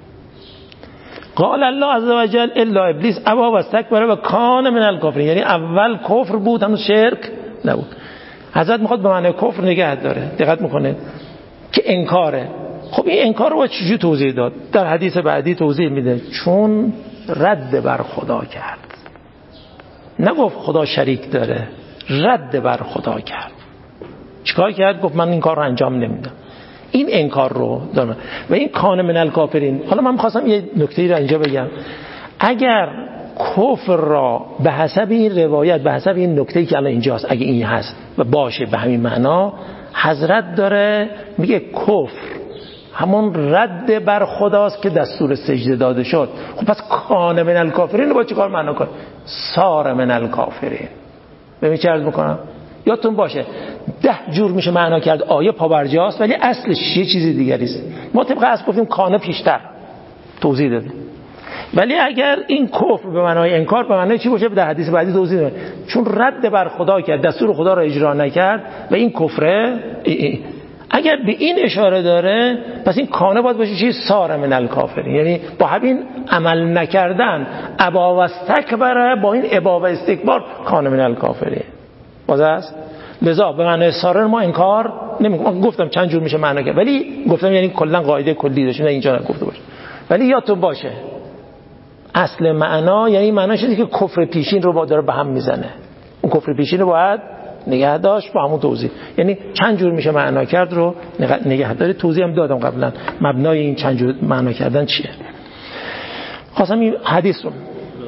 [SPEAKER 2] قال الله عز وجل الا ابلیس ابى واستكبر و کان من الکافرین. یعنی اول کفر بود، هنوز شرک نبود. حضرت میخواد به معنی کفر نگه داره. دقت میکنه که انکاره. خب این انکار رو چجوری توضیح داد؟ در حدیث بعدی توضیح میده چون رد بر خدا کرد. نگفت خدا شریک داره، رد بر خدا کرد. چیکار کرد؟ گفت من این کار رو انجام نمیدم. این انکار رو دارم و این کان من الکافرین. حالا من می‌خواستم یه نکته‌ای رو اینجا بگم. اگر کفر را به حسب این روایت، به حسب این نکته‌ای که الان اینجاست، اگه این هست و باشه به همین معنا، حضرت داره میگه کفر همون رد بر خداست که دستور سجده داده شد. خب پس کان من الکافرین رو با چه کار معنا کن؟ سار من الکافرین. ببین چه عرض میکنم؟ یادتون باشه 10 جور میشه معنا کرد آیه پابرجاست ولی اصلش یه چیزی دیگری است. ما طبق اصل گفتیم کانه پیشتر توضیح دادیم. ولی اگر این کفر به معنای انکار به معنای چی باشه؟ در حدیث بعدی توضیح دادیم. چون رد بر خدا کرد، دستور خدا را اجرا نکرد و این کفره. اگر به این اشاره داره پس این کانه باید باشه چی؟ سار من الکافرین. یعنی با همین عمل نکردن، ابا و استکبر، با این ابا و استکبار کانه من الکافرین باز است. لذا به معنی سار ما انکار نمیگم. گفتم چند جور میشه معنا کرد ولی گفتم یعنی کلا قاعده کلی داشتم اینجا نگفته باشه. ولی یادتون باشه اصل معنا یعنی معناش اینه که کفر پیشین رو با داره به هم میزنه. اون کفر پیشین رو باید نگه داشت با همون توضیح. یعنی چند جور میشه معنا کرد رو نگه داری. توضیح هم دادم قبلا مبنای این چند جور معنا کردن چیه. خواستم این حدیث رو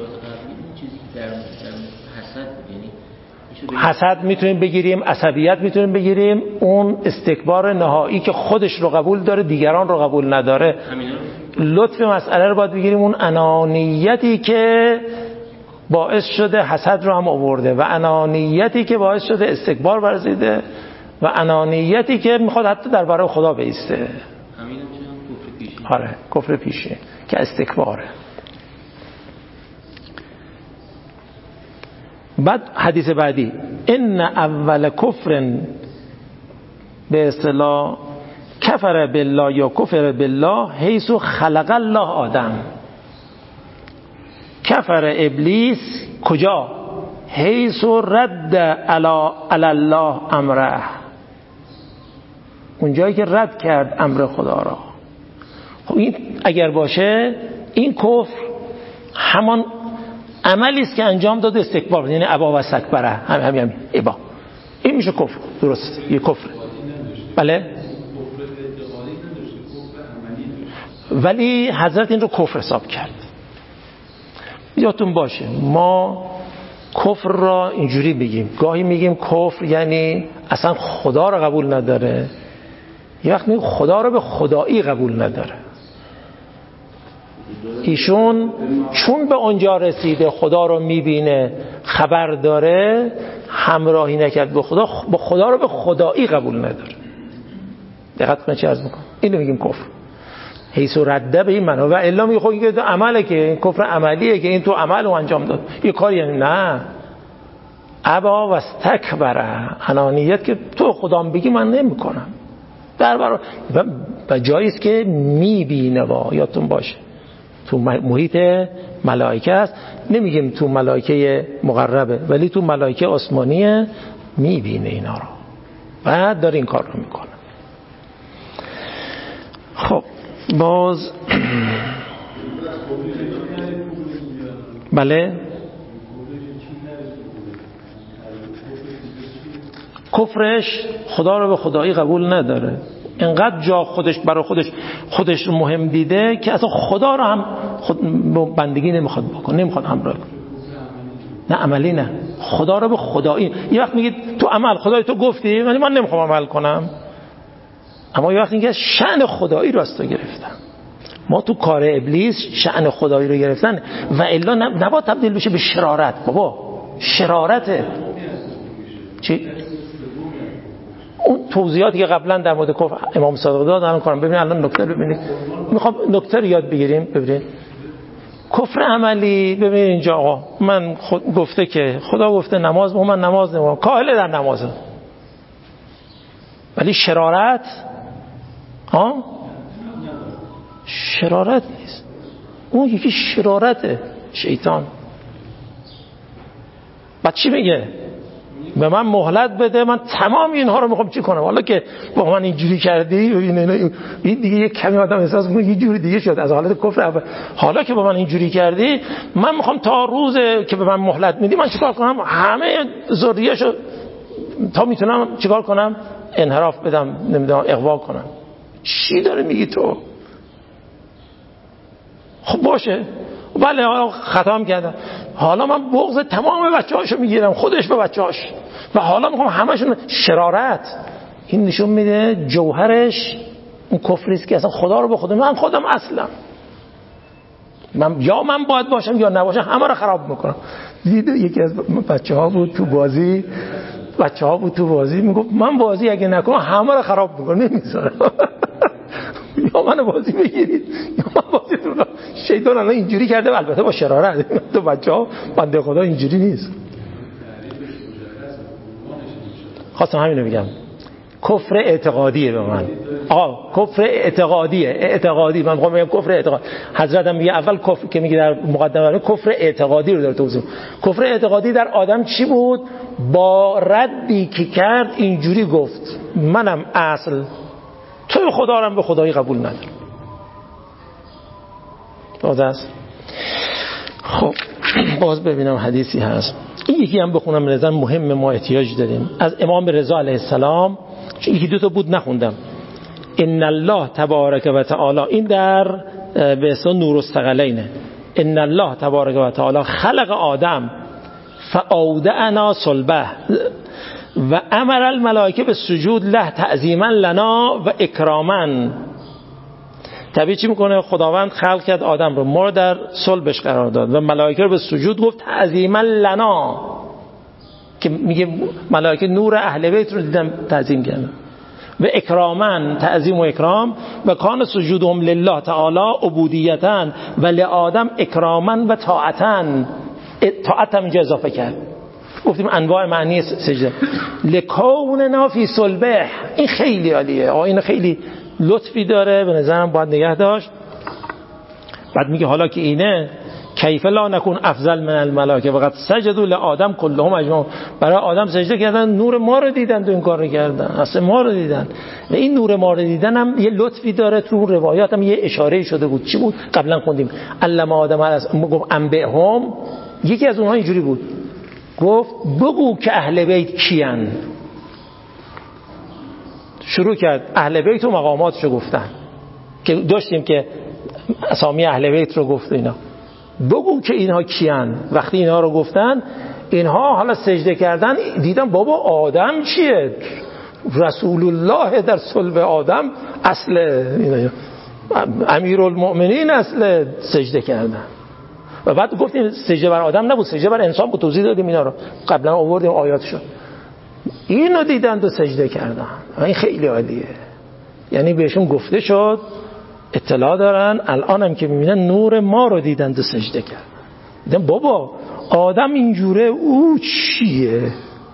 [SPEAKER 2] حسد میتونیم بگیریم، عصبیت میتونیم بگیریم، اون استکبار نهایی که خودش رو قبول داره دیگران رو قبول نداره. لطف مسئله رو باید بگیریم. اون انانیتی که باعث شده حسد رو هم آورده و انانیتی که باعث شده استکبار ورزیده و انانیتی که میخواد حتی در برای خدا بیسته. آره کفر پیشین که استکباره. بعد حدیث بعدی ان اول کفر به اصطلاح کفر بالله یا کفر بالله حیث خلق الله آدم. کفر ابلیس کجا؟ حیث رد علی الله امره، اونجایی که رد کرد امر خدا را. خب این اگر باشه این کفر همان عملی است که انجام داد استکبار، یعنی ابا و استکبره. همین ابا این میشه کفر. درست یه کفر. بله ولی حضرت این رو کفر حساب کرد. یادتون باشه ما کفر را اینجوری بگیم، گاهی میگیم کفر یعنی اصلا خدا را قبول نداره، یه وقت میگیم خدا را به خدایی قبول نداره. ایشون چون به اونجا رسیده خدا رو میبینه، خبر داره، همراهی نکرد به خدا، با خدا رو به خدایی قبول نداره. دقت کنید چه عرض میکنم. اینو میگیم کفر حیث رده به این معنا. و الا میگه خب این عمله، که این کفر عملیه، که این تو عمل رو انجام داد، یه کاری یعنی نه. ابا و استکبر، انانیت که تو خدام بگی من نمیکنم. و جایی است که میبینه، با یادتون باشه تو محیط ملائکه است، نمیگیم تو ملائکه مقربه، ولی تو ملائکه آسمانیه، میبینه اینا رو و داره این کار رو میکنه. خب باز بله، کفرش خدا رو به خدایی قبول نداره، انقدر جا خودش برای خودش رو مهم دیده که اصلا خدا رو هم بندگی نمیخواد بکنه، نمیخواد همراه کنه. نه عملی، نه خدا رو به خدایی. یه وقت میگید تو عمل خدای تو گفتی ولی من نمیخوام عمل کنم، اما یه وقت میگه شأن خدایی رو از تو گرفتم. ما تو کار ابلیس شأن خدایی رو گرفتن و الا نباید تبدیل بشه به شرارت. بابا شرارته. چی؟ اون توضیحاتی که قبلا در مورد کفر امام صادق داد الان کارم ببینید، الان نکته رو ببینید، میخوام نکته رو یاد بگیریم. ببینید کفر عملی، ببینید اینجا آقا من گفته که خدا گفته نماز، من نماز نمیخونم، کاهل در نمازم، ولی شرارت شرارت نیست، اون یکی شرارته، شیطان. بعد چی میگه؟ به من مهلت بده، من تمام اینها رو میخوام چی کنم. حالا که با من اینجوری کردی، این دیگه یک کمی آدم احساس میکنه یه جوری دیگه شد از حالت کفر اول. حالا که با من اینجوری کردی، من میخوام تا روز که به من مهلت میدی من چیکار کنم؟ همه ذریه‌شو تا میتونم چیکار کنم؟ انحراف بدم، نمیدونم اغوا کنم. چی داره میگی تو؟ خب باشه، بله خطا هم کردم، حالا من بغض تمام بچه‌هاشو میگیرم، خودش به بچه‌هاش، و حالا میخوام همشون. شرارت. این نشون میده جوهرش اون کفری است که اصلا خدا رو به خودم، من خودم اصلا یا من باید باشم یا نباشم، همه رو خراب میکنم. دیدو یکی از بچه‌ها بود تو بازی میگفت من بازی اگه نکنم همه رو خراب میکنم، نمیذارم. یا منو بازی بگیرید یا من بازی رو. شیطان الان اینجوری کرده، البته با شرارت. تو بچه‌ها بنده خدا اینجوری نیست. خواستم همینو بگم، کفر اعتقادیه به من. کفر اعتقادی من میگم کفر اعتقاد. حضرت هم میگه اول کفر که میگه در مقدمه کفر اعتقادی رو داره توضیح. کفر اعتقادی در آدم چی بود؟ با ردی که کرد اینجوری گفت منم اصل توی خدا رو به خدایی قبول ندارم. است. خب باز ببینم حدیثی هست، این یکی هم بخونم، نظر مهم ما احتیاج داریم، از امام رضا علیه السلام. یکی دو تا بود نخوندم. ان الله تبارک و تعالی، این در به اسم نور الثقلینه. ان الله تبارک و تعالی خلق آدم فاودعنا صلبه و امر الملائکه به سجود له تعظیما لنا و اکراما. طبیعی چی میکنه؟ خداوند خلق کرد آدم رو، ما رو در صلبش قرار داد و ملائکه رو به سجود گفت تعظیما لنا، که میگه ملائکه نور اهل بیت رو دیدن تعظیم کردن، و اکراما، تعظیم و اکرام، و کان سجودهم لله تعالی عبودیتا و لآدم اکراما و طاعتا. طاعت هم اینجا اضافه کرد، گفتیم انواع معنی سجده. لکوننا فی صلبه، این خیلی عالیه، این خیلی لطفی داره، به نظرم باید نگه داشت. بعد میگه حالا که اینه، کیف لا نکون افضل من الملائکه وقد سجدوا لآدم كلهم اجمعون. برای آدم سجده کردن، نور ما رو دیدن، تو این کار رو کردن، اصلا ما رو دیدن. و این نور ما رو دیدن هم یه لطفی داره، تو روایات هم یه اشاره شده بود. چی بود؟ قبلا خوندیم علم آدم گفت انبئهم، یکی از اونها اینجوری بود، گفت بگو که اهل بیت کیان. شروع کرد اهل بیت و مقاماتشو گفتن که داشتیم که اسامی اهل بیت رو گفت. اینا بگو که اینها کیان. وقتی اینها رو گفتن، اینها حالا سجده کردن، دیدن بابا آدم چیه؟ رسول الله در صلب آدم اصل اینا. امیرالمؤمنین اصل سجده کردن. و بعد گفتیم سجده بر آدم نبود، سجده بر انسان بود. توضیح دادیم اینا رو، قبلا آوردیم آیاتشو. اینو دیدند و سجده کردن. این خیلی عالیه. یعنی بهشون گفته شد، اطلاع دارن، الان هم که میبینن نور ما رو دیدند و سجده کردن. دیدن بابا آدم اینجوره، او چیه؟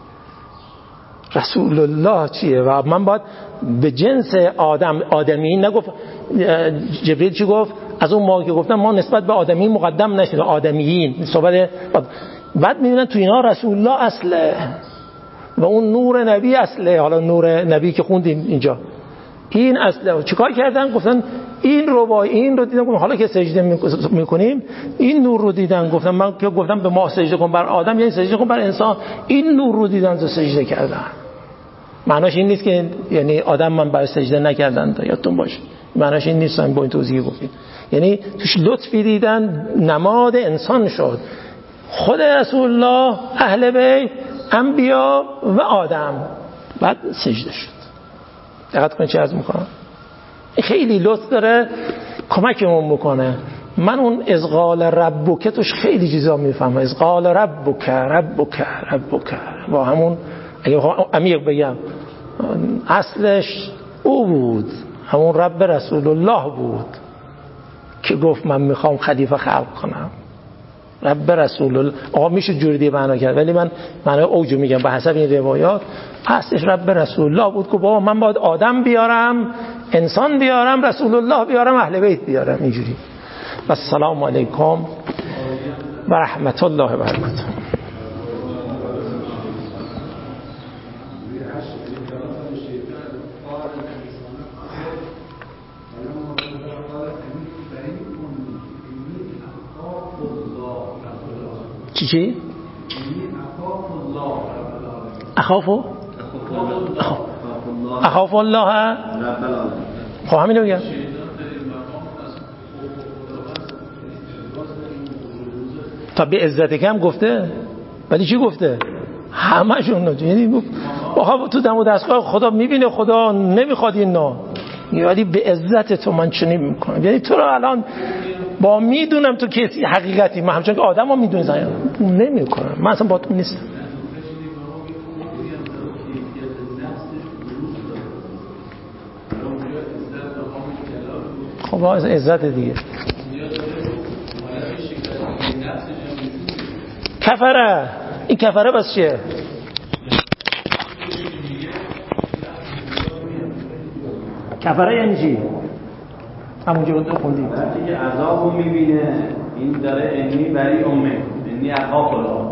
[SPEAKER 2] رسول الله چیه؟ و من باید به جنس آدمی نگفت. جبریل چی گفت؟ از اون موقع که گفتن ما نسبت به آدمی مقدم نشد، آدمیین صحبت. بعد میبینن تو اینا رسول الله اصله و اون نور نبی اصله. حالا نور نبی که خوندیم اینجا این اصله. چیکار کردن؟ گفتن این رو دیدن. گفتن حالا که سجده میکنیم این نور رو دیدن. گفتن من که گفتم به ما سجده کن بر آدم، یعنی سجده کن بر انسان. این نور رو دیدن و سجده کردن. معناش این نیست که یعنی آدم من برای سجده نکردن، یادتون باشه معناش این نیست. با این توضیح گفتیم یعنی توش لطفی دیدن، نماد انسان شد خود رسول الله، اهل بیت، انبیا و آدم. بعد سجده شد. دقت کنید چه عرض میکنم. خیلی لطف داره، کمکمون میکنه. من اون ازقال ربک توش خیلی چیزا میفهمم. ازقال ربک با همون اگه عمیق بگم اصلش او بود، همون رب رسول الله بود که گفت من میخوام خلیفه خلق کنم. رب رسول الله آقا میشه جوری دیگه معنا کرد، ولی من معنای اوجو میگم به حسب این روایات. اصلش رب رسول الله بود که بابا من باید آدم بیارم، انسان بیارم، رسول الله بیارم، اهل بیت بیارم. اینجوری. و السلام علیکم و رحمت الله و برکاته. چی؟ اخاف الله. خب همینو بگم. تا به عزت کم گفته، ولی چی گفته؟ همشون. یعنی تو دم و دستگاه خدا میبینه، خدا نمیخواد اینا، ولی به عزت تو من چنین میکنم. یعنی تو رو الان با میدونم تو کسی حقیقتی، من همچنان که آدم ها میدونی نمی کنم، من اصلا با تو نیستم. خب از عزت دیگه. کفره. این کفره بس چیه؟ کفره یعنی چی؟ همونجا رو خوندیم. وقتی که عذابو میبینه این داره انی بری امه، انی اخاف الله.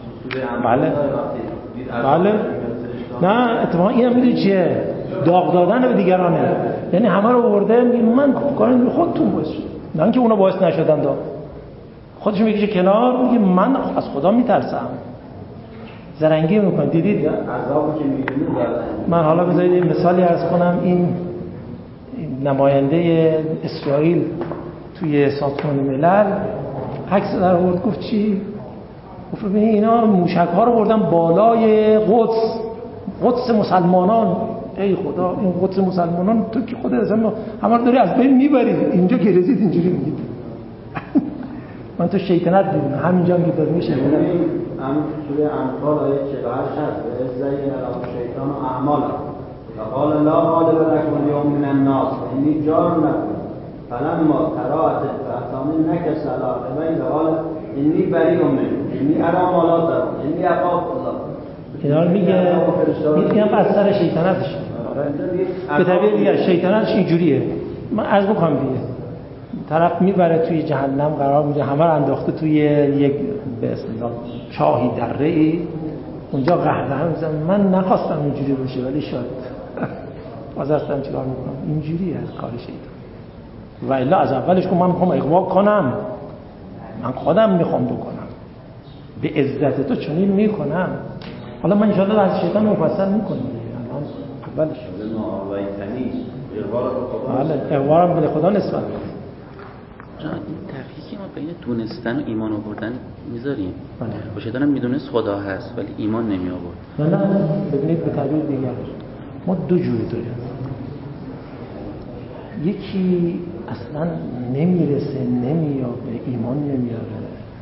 [SPEAKER 2] بله. نه اتفاقا اینم میدونی چیه؟ داغ دادن به دیگرانه. یعنی همه رو برده میگه من کارم خودتون باشه، نه اینکه اونا باعث نشدن. خودش میکشه کنار، میگه من از خدا میترسم. زرنگی میکنه. دیدید عذابو که میبینه. من حالا بذارید یه مثالی عرض کنم. این نماینده اسرائیل توی سازمان ملل عکس در آورد، گفت چی؟ گفت ببین اینا موشک ها رو بردن بالای قدس مسلمانان. ای خدا این قدس مسلمانان تو که خودت اصلا همه رو داری از بین میبری، اینجا که رسید اینجوری میگید. من تو شیطنت دیدم همینجا که داره میشه.
[SPEAKER 3] همین سوره انفال آیه 48 هست. زین لهم شیطان و اعمالا فقال لا غالب لكم اليوم من الناس انی جار لكم فلما تراءت الفئتان نكص على عقبيه قال انی بریء منکم انی اری ما لا ترون انی اخاف الله.
[SPEAKER 2] اینا میگه از سر شیطنتش. به تعبیر دیگه شیطنتش اینجوریه. من عرض بکنم دیگه، طرف میبره توی جهنم قرار میده، همه رو انداخته توی یک به اصطلاح چاهی دره‌ای، اونجا قهقه میزنه. من نخواستم اینجوری بشه ولی شد. بازرستم چیکار میکنم؟ اینجوریه کار شیطان. و الا از اولش که من میخوام اغوا کنم، من خودم میخوام بکنم، به عزت تو چنین میکنم. حالا من ان شاء الله از شیطان مفصل میکنم. الان اولش
[SPEAKER 3] ما وایتنی
[SPEAKER 2] اغوارم به خدا نسبت کنم.
[SPEAKER 4] این تفکیکی ما بین دونستن و ایمان آوردن میذاریم. با شیطان هم میدونست خدا هست ولی ایمان نمی آورد.
[SPEAKER 2] نه ببینید به تعبیر دیگر ما دو جوری داریم. یکی اصلا نمیرسه، نمیاد، به ایمان نمیاره،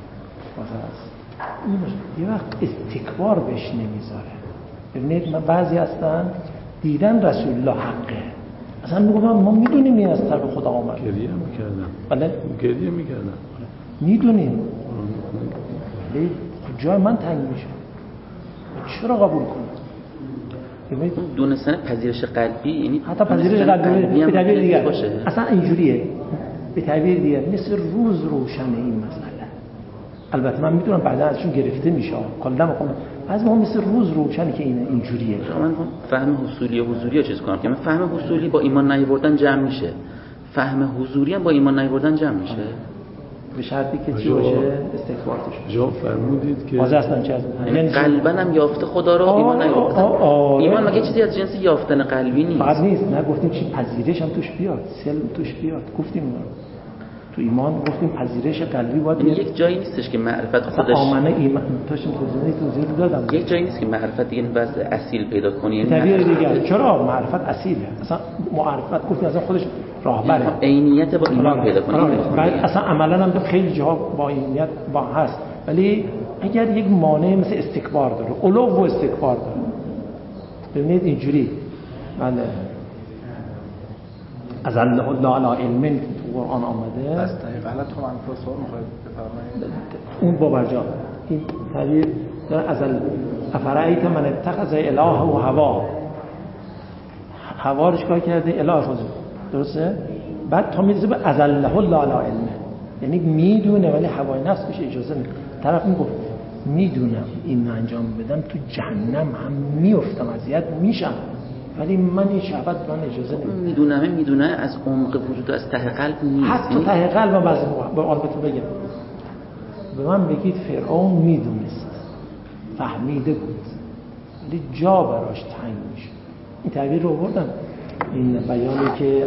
[SPEAKER 2] یه وقت استکبار بهش نمیذاره. ببینید من بعضی هستن دیدن رسول الله حقه، اصلا میگم ما میدونیم این از طرف خدا آمد.
[SPEAKER 5] گریه میکردن.
[SPEAKER 2] بله
[SPEAKER 5] گریه میکردن.
[SPEAKER 2] میدونیم. ولی جای من تنگ میشه. چرا قبول کنم؟
[SPEAKER 4] ببینید دونستن پذیرش قلبی یعنی
[SPEAKER 2] حتی پذیرش قلبی به تعبیر دیگه اصلا اینجوریه، به تعبیر دیگه مثل روز روشن این مسئله. البته من میدونم بعدا ازشون گرفته میشه، کلا میخوام از ما مثل روز روشنی که اینجوریه.
[SPEAKER 4] من فهم حصولی و حضوری چیز کنم که من فهم حصولی با ایمان نیاوردن جمع میشه، فهم حضوری هم با ایمان نیاوردن جمع میشه،
[SPEAKER 2] به شرطی که چی باشه استکبارش بشه.
[SPEAKER 5] جا فرمودید که
[SPEAKER 2] واضح اصلا چه
[SPEAKER 4] یعنی قلبا هم یافته خدا رو ایمان نیاوردن. ایمان مگه چیزی از جنس یافتن قلبی نیست؟
[SPEAKER 2] فقط نیست، نه گفتیم چی پذیرش هم توش بیاد، سلم توش بیاد، گفتیم اینا تو ایمان گفتیم پذیرش قلبی باید
[SPEAKER 4] یک جایی نیستش که معرفت خودش
[SPEAKER 2] آمنه ایمان توشم توضیح دادم.
[SPEAKER 4] یک جایی نیست که معرفت دیگه وضع اصیل پیدا کنی، یعنی
[SPEAKER 2] تعبیر دیگه. چرا معرفت اصیله؟ اصلا معرفت گفتیم اصلا خودش راهبره،
[SPEAKER 4] عینیت با ایمان پیدا کنی.
[SPEAKER 2] بعد اصلا عملا هم خیلی جاها با عینیت با هست، ولی اگر یک مانع مثل استکبار داره، علو و استکبار داره، ببینید اینجوری بله از الله علی علم تو قرآن آمده.
[SPEAKER 1] از طریق غلط هم انفسور میخواید بفرمایید
[SPEAKER 2] اون باورجا این تعبیر از افرایت من اتخذ اله و هوا رو چیکار کرده؟ اله خود درسته؟ بعد تا میرسه به از الله علی علم، یعنی میدونه ولی هوای نفس بهش اجازه میده. طرف میگفت میدونم این انجام بدم تو جهنم هم میافتم، اذیت میشم، ولی من این شهوت من اجازه نمیدم.
[SPEAKER 4] میدونه از عمق وجود، از ته قلب نیست.
[SPEAKER 2] حتی ته قلب بعضی به البته بگم به من بگید فرعون میدونست، فهمیده بود، ولی جا براش تنگ میشه. این تعبیر رو بردم، این بیانی که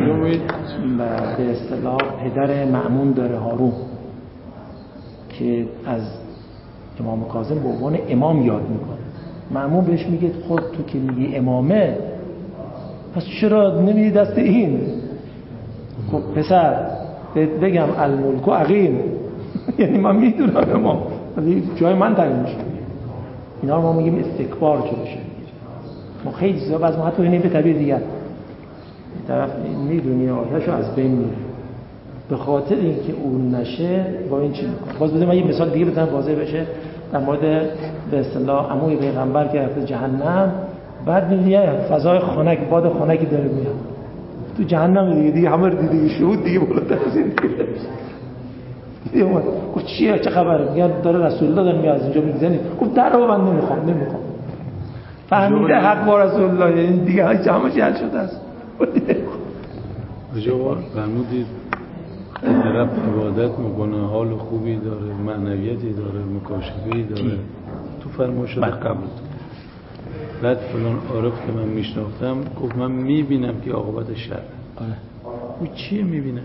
[SPEAKER 2] به اصطلاح پدر مأمون داره، هارون، که از امام کاظم به عنوان امام یاد میکنه. مأمون بهش میگه خود تو که میگی امامه پس چرا نمیدی دست این؟ خب پسر بگم الملک و عقیم یعنی من میدونم امام، ولی جای من تنگ میشه. اینا رو ما میگیم استکبار جلوشه. ما خیلی زیاد از ما حتی اینه به تعبیر دیگر طرف میدونی آتشو از بین میره، به خاطر اینکه اون نشه با این چی میکنه. باز بذارید من یه مثال دیگه بزنم واضح بشه در مورد به اصطلاح عموی پیغمبر که رفته جهنم، بعد میگه فضای خنک، باد خنکی داره میاد تو جهنم دیگه همه رو دیگه شهود دیگه بالاتر از این دیگه اومد گفت چیه چه خبره؟ میگن داره رسول الله داره میاد از اینجا میگذنی. گفت درو من نمیخوام فهمیده حق با رسول الله، این دیگه همه چی حل شده است.
[SPEAKER 5] اجابه فرمودید طرف عبادت میکنه، حال خوبی داره، معنویتی داره، مکاشفه‌ای داره تو فرمایشات قبل. بعد فلان عارف که من میشناختم گفت من میبینم که عاقبت شر. او چیه میبینه؟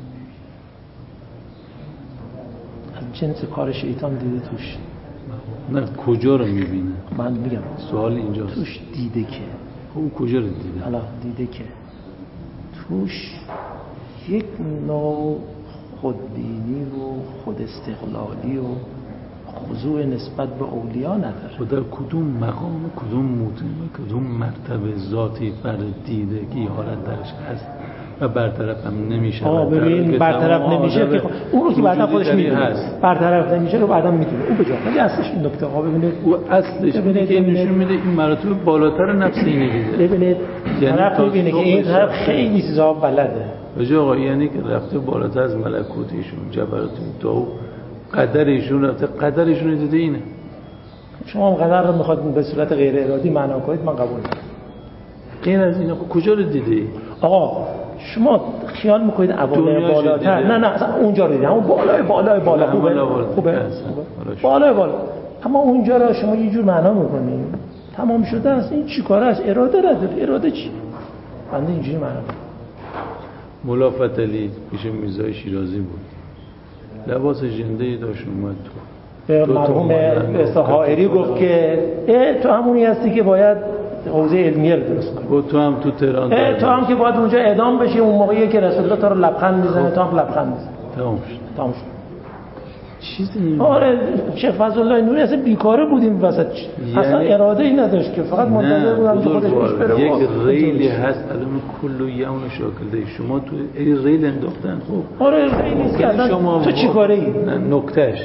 [SPEAKER 2] از جنس کار شیطان دیده توش.
[SPEAKER 5] نه کجا رو میبینه؟
[SPEAKER 2] من میگم
[SPEAKER 5] سوال اینجاست.
[SPEAKER 2] توش دیده که
[SPEAKER 5] او کجا رو دیده؟
[SPEAKER 2] حالا دیده که توش یک نوع خودبینی و خود استقلالی و خضوع نسبت به اولیا نداره.
[SPEAKER 5] و در کدوم مقام، کدوم موطن، کدوم مرتبه ذاتی فرد دیده که این حالت درش هست و برطرف هم نمیشه.
[SPEAKER 2] ببین برطرف نمیشه که اون رو که بعدا خودش میدونه برطرف نمیشه رو بعدا میدونه اون بجا. ولی اصلش این نکته ها ببینید،
[SPEAKER 5] او اصلش که نشون میده این مراتب بالاتر نفس اینه دیده.
[SPEAKER 2] ببینید طرف میبینه که این طرف خیلی چیزا بلده.
[SPEAKER 5] بجا آقا یعنی که رفته بالاتر از ملکوتیشون، جبروتیشون، تا قدرشون رفته، قدرشون دیده اینه.
[SPEAKER 2] شما هم قدر رو میخواد به صورت غیر ارادی معنا کنید، من قبول ندارم.
[SPEAKER 5] غیر از این کجا رو دیده؟
[SPEAKER 2] آقا شما خیال میکنید عوامل بالاتر، نه اصلا اونجا رو دیدید، همون بالای خوبه بالای بالا، اما اونجا رو شما یه جور معنا میکنید تمام شده است. این چی کاره است؟ اراده نداره. اراده چی؟ بنده اینجوری معنا کنم.
[SPEAKER 5] مولا فتحعلی پیش میرزای شیرازی بود، لباس ژنده‌ای داشت اومد تو
[SPEAKER 2] مرحوم حائری گفت که تو همونی هستی که باید حوزه علمیه رو درست کنی.
[SPEAKER 5] تو هم تو تهران
[SPEAKER 2] تو هم که باید اونجا اعدام بشی، اون موقعی که رسول الله تا رو لبخند میزنه تو هم لبخند میزنی. تمام شد.
[SPEAKER 5] چیزی
[SPEAKER 2] آره شیخ فضل الله نوری اصلا بیکاره بودیم وسط، اصلا اراده ای نداشت که فقط منتظر بودم که خودش پیش بره.
[SPEAKER 5] یک ریلی هست الان کل یوم شاکلده شما تو این ریل انداختن. خب
[SPEAKER 2] آره ریلی که اصلا تو چی کاره ای؟
[SPEAKER 5] نکتهش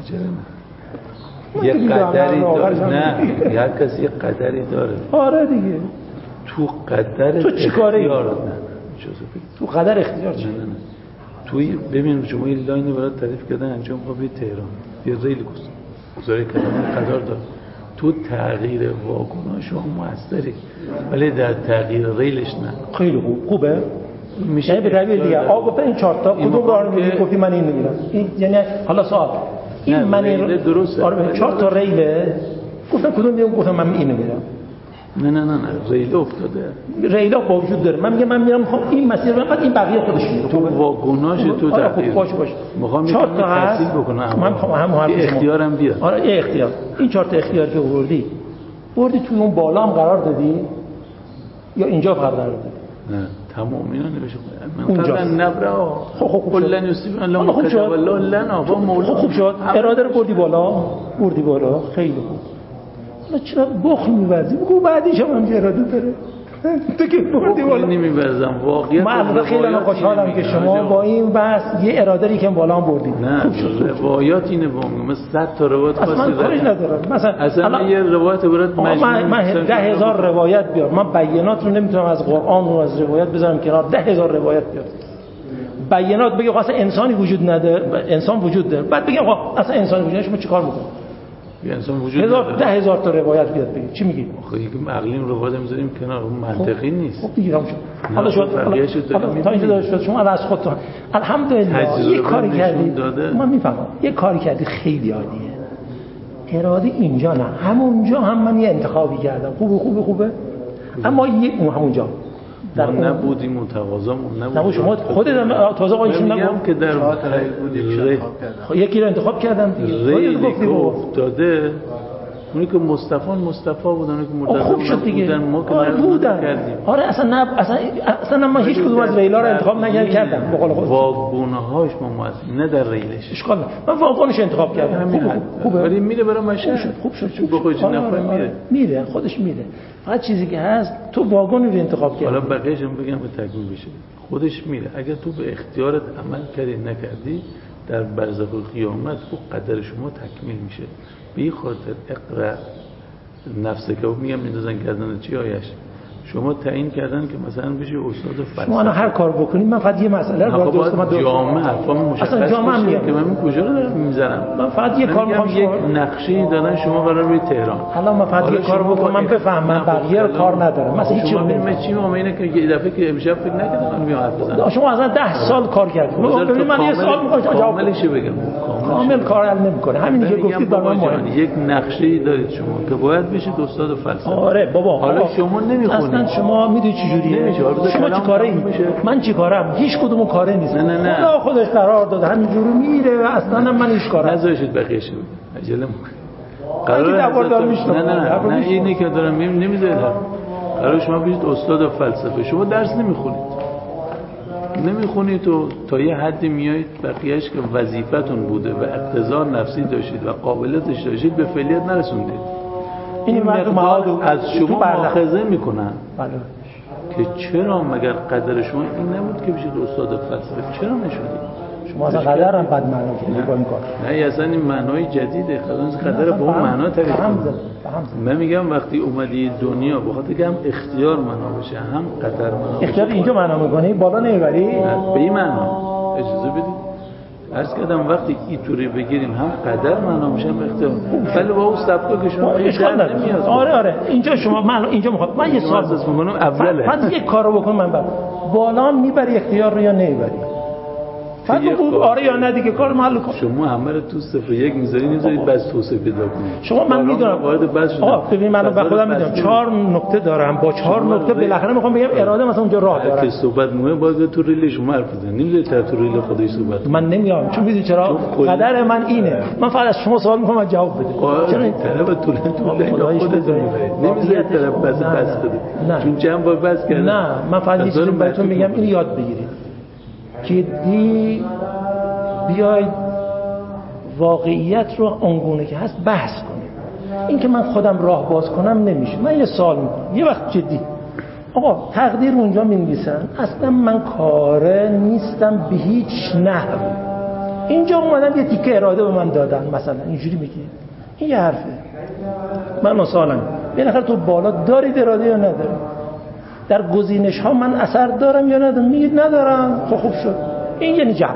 [SPEAKER 5] یه قدری داره. نه هر کسی یه قدری داره.
[SPEAKER 2] آره دیگه
[SPEAKER 5] تو قدر
[SPEAKER 2] تو چی کاره ای؟ تو قدر اختیار چی؟
[SPEAKER 5] نه توی ببین شما این لاینی برات تعریف کردن انجام خوابی تهران یه ریل گذاری کردن قدر داره. تو تغییر واگن شما موثری ولی در تغییر ریلش نه.
[SPEAKER 2] خیلی خوبه میشه به تعبیر دیگه گفتن این 4 تا کدوم راه رو میگی؟ گفتی من این میگیرم این یعنی حالا سوال این من
[SPEAKER 5] درسته.
[SPEAKER 2] آره 4 تا ریله گفتن کدوم میگم؟ گفتم من اینو میرم.
[SPEAKER 5] نه ریل افتاده.
[SPEAKER 2] ریلا با وجود داره. من میگم من میرم خب این مسیر رو بعد این بقیه خودش میره.
[SPEAKER 5] تو واگناش تو تغییر.
[SPEAKER 2] باش.
[SPEAKER 5] میخوام 4 تا تحصیل بکنم.
[SPEAKER 2] من میخوام هم
[SPEAKER 5] اختیارم بیاد.
[SPEAKER 2] آره این اختیار. این 4 تا اختیار که بردی توی اون بالا هم قرار دادی یا اینجا قرار دادی؟
[SPEAKER 5] نه تمام اینا نمیشه.
[SPEAKER 2] اونجا
[SPEAKER 5] نبره
[SPEAKER 2] خب
[SPEAKER 5] کلا یوسف الله مکتب الله لنا با مولا
[SPEAKER 2] خوب شد. اراده رو بردی بالا خیلی خوب. حالا چرا بخل می‌ورزی؟ بگو بعدیش هم اراده داره. تو که بردی بالا
[SPEAKER 5] نمی‌ورزم واقعیت.
[SPEAKER 2] من خیلی خوشحالم که شما با این بحث یه اراده‌ای که بالا هم بردید.
[SPEAKER 5] نه روایات اینه با مثلا 100 تا روایت
[SPEAKER 2] خاصی من کاری ندارم.
[SPEAKER 5] مثلا یه روایت برات مجموعه
[SPEAKER 2] من 10,000 روایت بیار. من بیانات رو نمیتونم از قرآن و از روایت بذارم کنار. 10,000 روایت بیار. بیانات بگی اصلا انسانی وجود نداره، انسان وجود داره. بعد بگی اصلا انسانی وجود نداره، شما چیکار می‌کنید؟
[SPEAKER 5] یه انسان وجود نداره.
[SPEAKER 2] 10,000 تا روایت بیاد بگید چی میگی؟
[SPEAKER 5] خب یک عقلیم روایت میذاریم کنار، اون منطقی نیست.
[SPEAKER 2] خب دیگه حالا شد تا اینجا داشت شما از خودتون الحمدلله یه کاری کردی. من میفهمم یه کاری کردی خیلی عالیه. اراده اینجا نه، همونجا هم من یه انتخابی کردم. خوبه اما همونجا
[SPEAKER 5] در نبودیم متواضعمون
[SPEAKER 2] نبود. شما خودت تازه آیشون
[SPEAKER 5] نبود که در
[SPEAKER 2] یکی رو انتخاب کردم دیگه.
[SPEAKER 5] ریلی که افتاده اونی که مصطفی بود، اونی که مرتضی بودن ما که
[SPEAKER 2] بودن. آره اصلا من هیچ کدوم از ریلا رو انتخاب نکردم. به قول خودت
[SPEAKER 5] واگن‌هاش ما نه در ریلش.
[SPEAKER 2] اشکال من واگنش انتخاب کردم. خوبه
[SPEAKER 5] ولی میره برای مشهد.
[SPEAKER 2] خوب شد.
[SPEAKER 5] به خودش نفر
[SPEAKER 2] میره خودش میره. فقط چیزی که هست تو واگن رو انتخاب کردی.
[SPEAKER 5] حالا بقیه‌اش هم بگم به تکمیل بشه. خودش میره. اگر تو به اختیارت عمل کردی نکردی در برزخ قیامت اون قدر شما تکمیل میشه. به این خاطر اقرا نفسه که میگم میندازن کردن چی آیش شما تعیین کردن که مثلا بشه استاد فلسفه.
[SPEAKER 2] شما هر کار بکنید من فقط یه مسئله رو وارد درست کنم.
[SPEAKER 5] جامعه حرفام مشخص بشه که من کجا رو دارم میذارم.
[SPEAKER 2] من فقط یه کار میخوام.
[SPEAKER 5] یک نقشه‌ای دادن شما قرار روی تهران.
[SPEAKER 2] الان من فقط یه کار بکنم من بفهمم بقیه رو کار ندارم. مثلا هیچ چیزی
[SPEAKER 5] من اینه که یه دفعه که امشب فکر نکردم من میام حرف بزنم.
[SPEAKER 2] شما اصلا 10 سال کار کردید. من یه سوال میخوام جواب
[SPEAKER 5] بگم.
[SPEAKER 2] کامل کار نمیکنه. همینی که گفتید برام مهمه.
[SPEAKER 5] یک نقشه‌ای دارید شما که باید بشید استاد فلسفه.
[SPEAKER 2] آره بابا
[SPEAKER 5] حالا شما نمیخونید.
[SPEAKER 2] اصلا شما میدونید چه جوریه؟ شما چی کاره ای؟ من چی کارم؟ هیچ کدوم کاره نیست. خدا خودش قرار داده همینجوری میره و اصلا من هیچ کارم
[SPEAKER 5] نذاشید بقیه شو. عجله
[SPEAKER 2] قرار
[SPEAKER 5] نه اینی که دارم نمیذارید. قرار شما بشید استاد فلسفه. شما درس نمیخونید و تا یه حدی میایید بقیه‌اش که وظیفتون بوده و اقتضا نفسی داشتید و قابلیتش داشتید به فعلیت نرسوندید. این مقدار از شما مؤاخذه میکنن.
[SPEAKER 2] بله.
[SPEAKER 5] که چرا مگر قدر شما این نبود که بشید استاد فلسفه؟ چرا نشدید؟
[SPEAKER 2] شما اصلا قدر هم بد معنا کردید با این کار.
[SPEAKER 5] نه اصلا این معنای جدیده. قدر با اون معنا تعریف کنید. من میگم وقتی اومدی دنیا بخاطر که هم اختیار معنا بشه هم قدر معنا بشه.
[SPEAKER 2] اختیار اینجا معنا میکنی بالا نمیبری؟
[SPEAKER 5] به این معنا اجازه بدید. عرض کردم وقتی اینطوری بگیریم هم قدر معنا میشه هم اختیار. ولی با اون سبکا که شما
[SPEAKER 2] اشکال نمیاد. آره اینجا شما اینجا میخوام من یه سوال
[SPEAKER 5] میکنم اوله.
[SPEAKER 2] بعد یک کارو بکن من بالا میبری اختیار رو یا نمیبری؟ آره یا نه دیگه کار محل کار.
[SPEAKER 5] شما همه رو تو صفر یک میذارید بس توسعه پیدا کنید.
[SPEAKER 2] شما من میدونم
[SPEAKER 5] وارد بس شدم.
[SPEAKER 2] ببین من به خودم میدونم 4 نکته دارم، با 4 نکته بالاخره میخوام بگم اراده مثلا اونجا راه داره.
[SPEAKER 5] که صحبت مهمه باید تو ریل شما حرف بزنید. نمیذارید تو ریل خودش صحبت.
[SPEAKER 2] من نمیام چون میدونی چرا قدر من اینه. من فقط از شما سوال میکنم جواب بده.
[SPEAKER 5] چرا طرف طول خودتون نمیذارید طرف بس بده. چون چند بار بس کردم.
[SPEAKER 2] نه من فقط یه چیزی بهتون میگم اینو یاد بگیرید. جدی بیاید واقعیت رو اونگونه که هست بحث کنیم. این که من خودم راه باز کنم نمیشه. من یه سوال میکنم یه وقت جدی آقا تقدیر اونجا می‌نویسن اصلا من کاره نیستم به هیچ نحو. اینجا اومدن یه تیکه اراده به من دادن مثلا اینجوری میگی این یه حرفه. من مثلا بالاخره تو بالا دارید اراده یا نداری؟ در گزینش ها من اثر دارم یا ندارم؟ میگید ندارم. خب خوب شد. این یعنی جبر.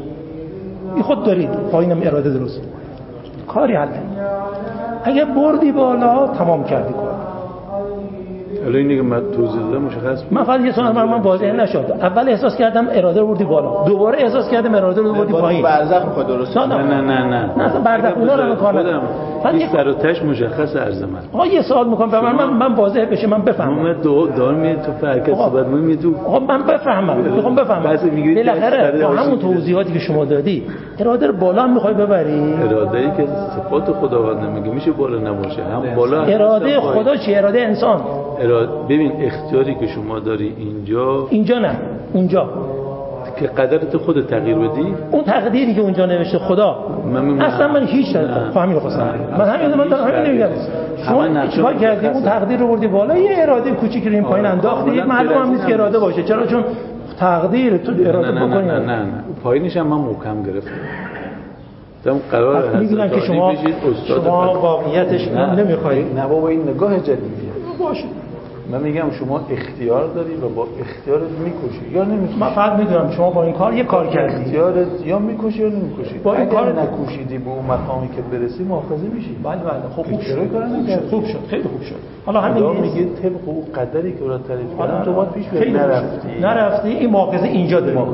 [SPEAKER 2] بی خود دارید پایینم اراده درست کاری حل. اگه بردی بالا تمام کردی کار.
[SPEAKER 5] حالا اینی که من توضیح دادم مشخص
[SPEAKER 2] من فقط یه سوال من واضح نشد. اول احساس کردم اراده رو بردی بالا، دوباره احساس کردم اراده رو بردی پایین.
[SPEAKER 3] برزخ میخواد درست.
[SPEAKER 5] نه
[SPEAKER 2] اصلا برزخ اونا رو میکنم.
[SPEAKER 5] این سر و تش مشخص عرض من.
[SPEAKER 2] آقا یه سوال میکنم به من واضح بشه من بفهمم.
[SPEAKER 5] من دور می تو فرق صحبت می تو.
[SPEAKER 2] آقا من بفهمم. میخوام بفهمم. بالاخره با همون توضیحاتی که شما دادی اراده رو بالا هم میخوای ببری؟
[SPEAKER 5] اراده‌ای که صفات خداوند میگه میشه بالا نباشه. هم بالا
[SPEAKER 2] اراده خدا چی؟ اراده انسان.
[SPEAKER 5] ببین اختیاری که شما داری اینجا
[SPEAKER 2] نه اونجا
[SPEAKER 5] که قدرت خود تغییر بدی.
[SPEAKER 2] اون تقدیری که اونجا نوشته خدا اصلا من هیچ همین رو خواستم من همین نمیگم. شما چیکار کردی؟ اون تقدیر رو بردی بالا یه اراده کوچیکی رو این پایین انداختی. معلوم هم نیست که اراده باشه. چرا؟ چون تقدیر تو اراده بکنی.
[SPEAKER 5] نه پایینش هم من محکم گرفتم. دم قرار
[SPEAKER 2] می‌بینم که شما واقعیتش نمی‌خواید.
[SPEAKER 5] نه بابا این نگاه جدیدیه. باشه. من میگم شما اختیار داری و با اختیارت میکشی یا نمیکشی.
[SPEAKER 2] من فقط میدونم شما با این کار یه کار کردی.
[SPEAKER 5] اختیارت یا میکشی یا نمیکشی.
[SPEAKER 2] با این کار
[SPEAKER 5] نکوشیدی به اون مقامی که برسی محافظه میشی.
[SPEAKER 2] بله خب خوب شد. خوب شد. خیلی خوب شد. حالا همین
[SPEAKER 5] میگه طبق اون قدری که اون تعریف کردم تو باید پیش بری.
[SPEAKER 2] نرفتی. این محافظه اینجا داری.